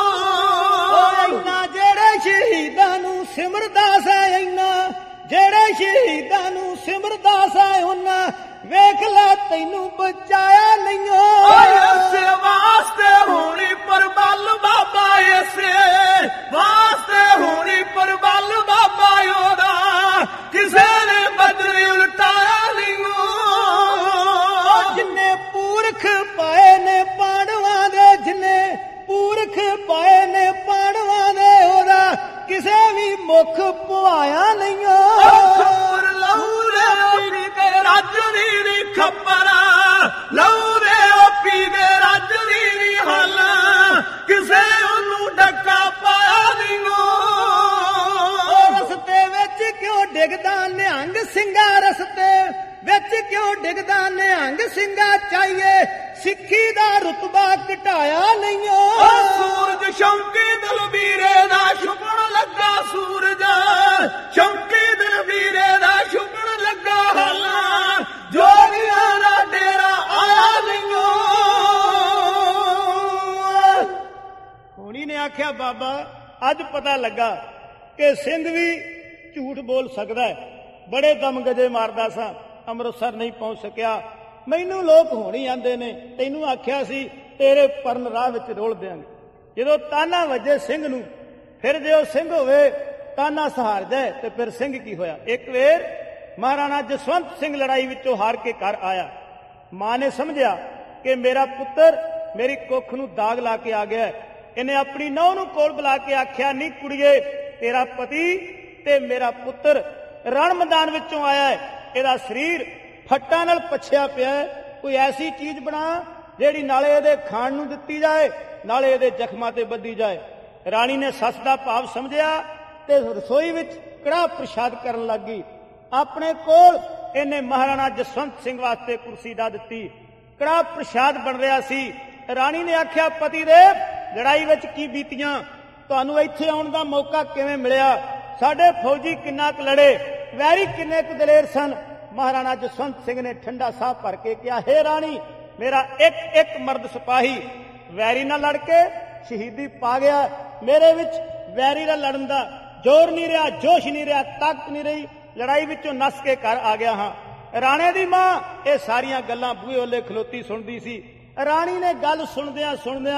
ਇੰਨਾ ਜਿਹੜੇ ਸ਼ਹੀਦਾਂ ਨੂੰ ਸਿਮਰਦਾ ਸੈ, ਇੰਨਾ ਜਿਹੜੇ ਸ਼ਹੀਦਾਂ ਨੂੰ ਸਿਮਰਦਾ ਸੈ, ਉਹਨਾਂ ਵੇਖ ਲੈ ਤੈਨੂੰ ਬਚਾਇਆ ਨਹੀਂ ਓ। ਇਸੇ ਵਾਸਤੇ ਹੋਣੀ ਪਰਬਲ ਬਾਬਾ, ਇਸੇ ਵਾਸਤੇ ਹੋਣੀ ਪਰਬਲ ਬਾਬਾ ਉਹਦਾ, ਕਿਸੇ ਨੇ ਬਦਲ ਉਲਟਾਇਆ ਨਹੀਂ ਓ। ਜਿੰਨੇ ਪੂਰਖ ਪਾਏ ਨੇ ਪਾਂਡਵਾਂ ਦੇ, ਜਿੰਨੇ ਪੂਰਖ ਪਾਏ ਨੇ ਪਾਂਡਵਾਂ ਦੇ, ਉਹਦਾ ਕਿਸੇ ਵੀ ਮੁਖ ਪਵਾਇਆ ਨਹੀਂ ਓ। ਖੱਪਰ ਲਹੂ ਦੇ ਪੀ ਕੇ ਰਾਜਣੀ ਦੀ ਖੱਪਰ, ਲਹੂ ਦੇ ਪੀ ਕੇ ਰਾਜਣੀ ਦੀ ਹਲ, ਕਿਸੇ ਉਹਨੂੰ ਡੱਕਾ ਪਾਇਆ ਨਹੀਂ ਓ। ਰਸਤੇ ਵਿੱਚ ਕਿਉਂ ਡਿੱਗਦਾ ਨਿਹੰਗ ਸਿੰਘਾ, ਰਸਤੇ ਵਿੱਚ ਕਿਉਂ ਡਿੱਗਦਾ ਨਿਹੰਗ ਸਿੰਘਾ, ਚਾਹੀਏ ਸਿੱਖੀ ਦਾ ਰੁਤਬਾ ਘਟਾਇਆ ਨਹੀਂ ਓ। ਸੂਰਜ ਸ਼ੌਂਕੀ ਦਲਬੀਰੇ ਦਾ ਛੁਪਣ ਲੱਗਾ, ਸੂਰਜ ਸ਼ੌਂਕੀ ਦਲਬੀਰੇ ਦਾ ਛੁਪਣ ਲੱਗਾ, ਹਾਲਾ ਜੋਗੀਆਂ ਦਾ ਡੇਰਾ ਆਇਆ ਨਹੀਂ ਓ। ਹੋਣੀ ਨੇ ਆਖਿਆ, ਬਾਬਾ ਅੱਜ ਪਤਾ ਲੱਗਾ ਕਿ ਸਿੰਘ ਵੀ ਝੂਠ ਬੋਲ ਸਕਦਾ ਹੈ। ਬੜੇ ਦਮ ਗਜੇ ਮਾਰਦਾ ਸਾਂ, ਅੰਮ੍ਰਿਤਸਰ ਨਹੀਂ ਪਹੁੰਚ ਸਕਿਆ। ਮੈਨੂੰ ਲੋਕ ਹੋਣੀ ਆਂਦੇ ਨੇ, ਤੈਨੂੰ ਆਖਿਆ ਸੀ ਤੇਰੇ ਪਰਨ ਰਾਹ ਵਿੱਚ ਰੋਲ ਦਿਆਂਗੇ। ਜਦੋਂ ਤਾਨਾ ਵੱਜੇ ਸਿੰਘ ਨੂੰ, ਫਿਰ ਜੇ ਉਹ ਸਿੰਘ ਹੋਵੇ ਤਾਨਾ ਸਹਾਰ ਜਾਏ ਤੇ ਫਿਰ ਸਿੰਘ ਕੀ ਹੋਇਆ। ਇੱਕ ਵੇਰ ਮਹਾਰਾਣਾ ਜਸਵੰਤ ਸਿੰਘ ਲੜਾਈ ਵਿੱਚੋਂ ਹਾਰ ਕੇ ਘਰ ਆਇਆ। ਮਾਂ ਨੇ ਸਮਝਿਆ ਕਿ ਮੇਰਾ ਪੁੱਤਰ ਮੇਰੀ ਕੁੱਖ ਨੂੰ ਦਾਗ ਲਾ ਕੇ ਆ ਗਿਆ। ਇਹਨੇ ਆਪਣੀ ਨੂੰਹ ਨੂੰ ਕੋਲ ਬੁਲਾ ਕੇ ਆਖਿਆ, ਨਹੀਂ ਕੁੜੀਏ, ਤੇਰਾ ਪਤੀ ਤੇ ਮੇਰਾ ਪੁੱਤਰ ਰਣ ਮੈਦਾਨ ਵਿੱਚੋਂ ਆਇਆ ਹੈ, ਇਹਦਾ ਸਰੀਰ ਫੱਟਾਂ ਨਾਲ ਪਛਿਆ ਪਿਆ ਹੈ, ਕੋਈ ਐਸੀ ਚੀਜ਼ ਬਣਾ ਜਿਹੜੀ ਨਾਲੇ ਇਹਦੇ ਖਾਣ ਨੂੰ ਦਿੱਤੀ ਜਾਏ, ਨਾਲੇ ਇਹਦੇ ਜ਼ਖਮਾਂ ਤੇ ਬੱਧੀ ਜਾਏ। ਰਾਣੀ ਨੇ ਸੱਸ ਦਾ ਭਾਵ ਸਮਝਿਆ ਤੇ ਰਸੋਈ ਵਿੱਚ ਕੜਾਹ ਪ੍ਰਸ਼ਾਦ ਕਰਨ ਲੱਗੀ। ਆਪਣੇ ਕੋਲ ਇਹਨੇ ਮਹਾਰਾਣਾ ਜਸਵੰਤ ਸਿੰਘ ਵਾਸਤੇ ਕੁਰਸੀ ਢਾ ਦਿੱਤੀ। ਕੜਾਹ ਪ੍ਰਸ਼ਾਦ ਬਣ ਰਿਹਾ ਸੀ। ਰਾਣੀ ਨੇ ਆਖਿਆ, ਪਤੀ ਦੇਵ, ਲੜਾਈ ਵਿੱਚ ਕੀ ਬੀਤੀਆਂ, ਤੁਹਾਨੂੰ ਇੱਥੇ ਆਉਣ ਦਾ ਮੌਕਾ ਕਿਵੇਂ ਮਿਲਿਆ? ਸਾਡੇ ਫੌਜੀ ਕਿੰਨਾ ਕੁ ਲੜੇ, ਵੈਰੀ ਕਿੰਨੇ ਕੁ ਦਲੇਰ ਸਨ? ਮਹਾਰਾਣਾ ਜਸਵੰਤ ਸਿੰਘ ਨੇ ਠੰਡਾ ਸਾਹ ਭਰ ਕੇ ਕਿਹਾ, ਹੇ ਰਾਣੀ, ਮੇਰਾ ਇੱਕ ਇੱਕ ਮਰਦ ਸਿਪਾਹੀ ਵੈਰੀ ਨਾਲ ਲੜ ਕੇ ਸ਼ਹੀਦੀ ਪਾ ਗਿਆ। ਮੇਰੇ ਵਿੱਚ ਵੈਰੀ ਨਾਲ ਲੜਨ ਦਾ ਜ਼ੋਰ ਨਹੀਂ ਰਿਹਾ, ਜੋਸ਼ ਨਹੀਂ ਰਿਹਾ, ਤਾਕਤ ਨਹੀਂ ਰਹੀ। ਲੜਾਈ ਵਿੱਚੋਂ ਨੱਸ ਕੇ ਘਰ ਆ ਗਿਆ ਹਾਂ। ਰਾਣੇ ਦੀ ਮਾਂ ਇਹ ਸਾਰੀਆਂ ਗੱਲਾਂ ਬੂਹੇ ਓਲੇ ਖਲੋਤੀ ਸੁਣਦੀ ਸੀ। ਰਾਣੀ ਨੇ ਗੱਲ ਸੁਣਦਿਆਂ ਸੁਣਦਿਆਂ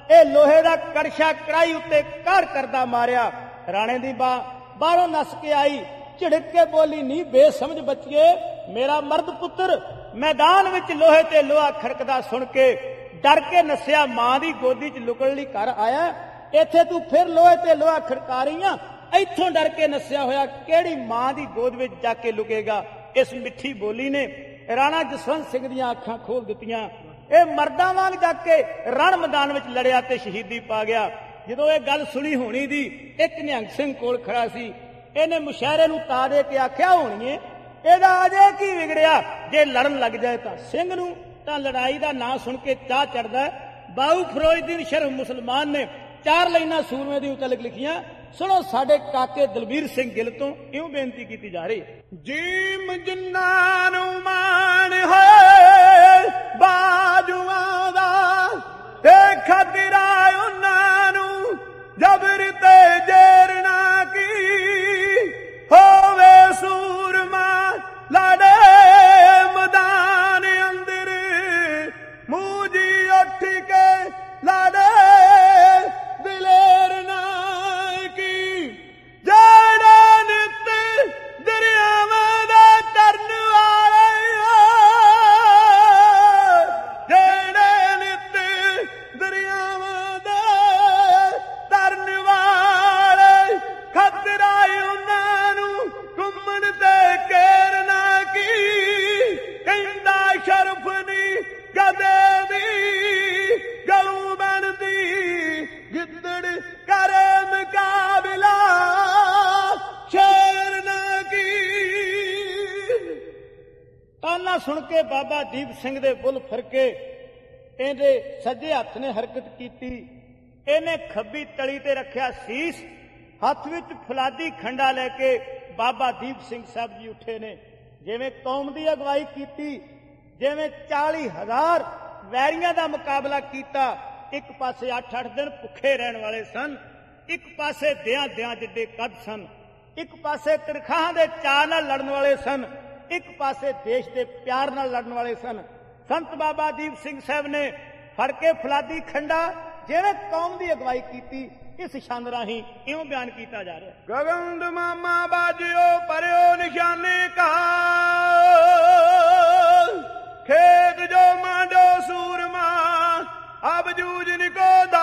ਇਹ ਲੋਹੇ ਦਾ ਕੜਛਾ ਕੜਾਈ ਉੱਤੇ ਘਰ ਕਰਦਾ ਮਾਰਿਆ। ਰਾਣੇ ਦੀ ਬਾਹਰੋਂ ਨੱਸ ਕੇ ਆਈ, ਝਿੜਕ ਕੇ ਬੋਲੀ, ਨਹੀਂ ਬੇਸਮਝ ਬੱਚੀਏ, ਮੇਰਾ ਮਰਦ ਪੁੱਤਰ ਮੈਦਾਨ ਵਿੱਚ ਲੋਹੇ ਤੇ ਲੋਹਾ ਖੜਕਦਾ ਸੁਣ ਕੇ ਡਰ ਕੇ ਨੱਸਿਆ, ਮਾਂ ਦੀ ਗੋਦੀ 'ਚ ਲੁਕਣ ਲਈ ਘਰ ਆਇਆ। ਇੱਥੇ ਤੂੰ ਫਿਰ ਲੋਹੇ ਤੇ ਲੋਹਾ ਖੜਕਾ ਰਹੀ ਆ, ਇੱਥੋਂ ਡਰ ਕੇ ਨੱਸਿਆ ਹੋਇਆ ਕਿਹੜੀ ਮਾਂ ਦੀ ਗੋਦ ਵਿੱਚ ਜਾ ਕੇ ਲੁਕੇਗਾ। ਇਸ ਮਿੱਠੀ ਬੋਲੀ ਨੇ ਰਾਣਾ ਜਸਵੰਤ ਸਿੰਘ ਦੀਆਂ ਅੱਖਾਂ ਖੋਲ ਦਿੱਤੀਆਂ। ਇਹ ਮਰਦਾਂ ਵਾਂਗ ਜਾ ਕੇ ਰਣ ਮੈਦਾਨ ਵਿੱਚ ਲੜਿਆ ਤੇ ਸ਼ਹੀਦੀ ਪਾ ਗਿਆ। ਜਦੋਂ ਇਹ ਗੱਲ ਸੁਣੀ ਹੋਣੀ ਦੀ, ਇੱਕ ਨਿਹੰਗ ਸਿੰਘ ਕੋਲ ਖੜਾ ਸੀ, ਇਹਨੇ ਮੁਸ਼ਾਇਰੇ ਨੂੰ ਤਾ ਦੇ ਕੇ ਆਖਿਆ, ਹੋਣੀਏ ਇਹਦਾ ਅਜੇ ਕੀ ਵਿਗੜਿਆ, ਜੇ ਲੜਨ ਲੱਗ ਜਾਏ ਤਾਂ। ਸਿੰਘ ਨੂੰ ਤਾਂ ਲੜਾਈ ਦਾ ਨਾਂ ਸੁਣ ਕੇ ਚਾਹ ਚੜਦਾ। ਬਾਊ ਫਿਰੋਜ਼ਦੀਨ ਸ਼ਰਫ ਮੁਸਲਮਾਨ ਨੇ 4 ਲਾਈਨਾਂ ਸੂਰਮੇ ਦੀ ਉਤਲਕ ਲਿਖੀਆਂ। ਸੁਣੋ ਸਾਡੇ ਕਾਕੇ ਦਲਬੀਰ ਸਿੰਘ ਗਿੱਲ ਤੋਂ ਇਉਂ ਬੇਨਤੀ ਕੀਤੀ ਜਾ ਰਹੀ, ਜੀਮ ਜਿੰਨਾਂ ਨੂੰ ਮਾਣ ਹੈ ਬਾਜੂਆਂ ਦਾ, ਤੇ ਖਤਰਾ ਉਹਨਾਂ ਨੂੰ ਜਬਰ ਤੇ ਜੇਰ ਨਾ ਕੀ, ਹੋਵੇ ਸੂਰਮਾ ਲੜੇ ਮੈਦਾਨ ਅੰਦਰ, ਮੂਜੀ ਉੱਠ ਕੇ ਲੜੇ ਦਲੇਰ ਨਾ ਕੀ, ਜਿਹੜਾ ਨਿਤ ਦਰਿਆਵਾਂ ਦਾ ਕਰਨ ਵਾਲੇ, ਜਿਹੜੇ ਨਿਤ ਦਰਿਆਵਾਂ ਦਾ ਤਰਨ ਵਾਲੇ, ਖਤਰਾ ਉਹਨਾਂ ਨੂੰ ਘੁੰਮਣ ਤੇ ਘੇਰ ਨਾ ਕੀ, ਕਹਿੰਦਾ ਸ਼ਰਫ ਨੀ ਕਦੇ ਵੀ ਗਲੂ ਬਣਦੀ, ਗਿੱਦੜ ਕਰੇ ਮੁਕਾਬਲਾ ਸ਼ੇਰ ਨਾ ਕੀ। ਤਾਨਾ ਸੁਣ ਕੇ ਬਾਬਾ ਦੀਪ ਸਿੰਘ ਦੇ ਬੁੱਲ ਫਿਰਕੇ ਇਹਦੇ ਸੱਜੇ ਹੱਥ ਨੇ ਹਰਕਤ ਕੀਤੀ। ਇਹਨੇ ਖੱਬੀ ਤਲੀ ਤੇ ਰੱਖਿਆ ਸੀਸ, ਹੱਥ ਵਿੱਚ ਫੁਲਾਦੀ ਖੰਡਾ ਲੈ ਕੇ ਬਾਬਾ ਦੀਪ ਸਿੰਘ ਸਾਹਿਬ ਜੀ ਉੱਠੇ ਨੇ। ਜਿਵੇਂ ਕੌਮ ਦੀ ਅਗਵਾਈ ਕੀਤੀ, ਜਿਵੇਂ 40,000 ਵੈਰੀਆਂ ਦਾ ਮੁਕਾਬਲਾ ਕੀਤਾ। ਇੱਕ ਪਾਸੇ 8-8 ਦਿਨ ਭੁੱਖੇ ਰਹਿਣ ਵਾਲੇ ਸਨ, ਇੱਕ ਪਾਸੇ ਦਿਆਂ ਜਿੱਡੇ ਕੱਦ ਸਨ, ਇੱਕ ਪਾਸੇ ਤਨਖਾਹਾਂ ਦੇ ਚਾਅ ਨਾਲ ਲੜਨ ਵਾਲੇ ਸਨ, ਇੱਕ ਪਾਸੇ ਦੇਸ਼ ਦੇ ਪਿਆਰ ਨਾਲ ਲੜਨ ਵਾਲੇ ਸਨ। ਸੰਤ ਬਾਬਾ ਦੀਪ ਸਿੰਘ ਸਾਹਿਬ ਨੇ ਫੜ ਕੇ ਫੁਲਾਦੀ ਖੰਡਾ, ਜਿਵੇਂ ਕੌਮ ਦੀ ਅਗਵਾਈ ਕੀਤੀ, ਇਸ ਛੰਦ ਰਾਹੀਂ ਇਉਂ ਬਿਆਨ ਕੀਤਾ ਜਾ ਰਿਹਾ, ਗਗਨ ਮਾਮਾ ਬਾਜਿਓ ਪਰਿਓ ਨਿਸ਼ਾਨੇ ਕਾ, खेत जो मांडो सूरमा अब जूझन को दा,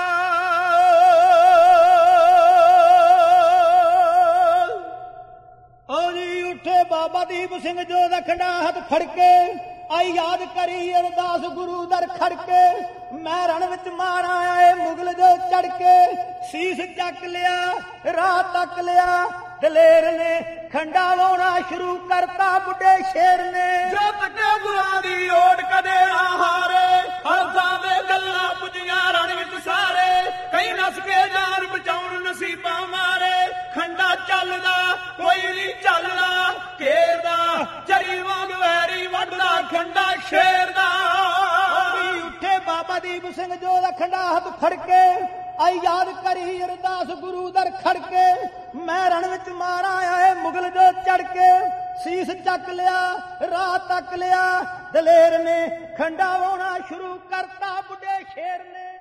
जी उठे बाबा दीप सिंह जो रखना हथ फड़के, आई याद करी अरदास गुरु दर खड़के, मैं रण विच मार आया मुगल जो चढ़ के, शीश चक लिया राह तक लिया, दलेर ने खंडा लाउणा शुरू करता बुढ़े शेर ने, जत के गुरां दी ओट कदे ना हारे, हरदां दे गल्लां पुजियां रण विच सारे, कई नस के जान बचाउण नसीबां मारे, खंडा चलदा कोई नहीं चलदा, घेरदा चरी वांग वैरी वढदा खंडा शेर दा। उठे बाबा दीप सिंह जो रखंडा हथ फड़के, आई याद करी अरदास गुरु दर खड़के, मैं रण विच मार आया मुगल जो चढ़ के, शीश चक लिया राह तक लिया, दलेर ने खंडा वाउणा शुरू करता बुढ़े शेर ने।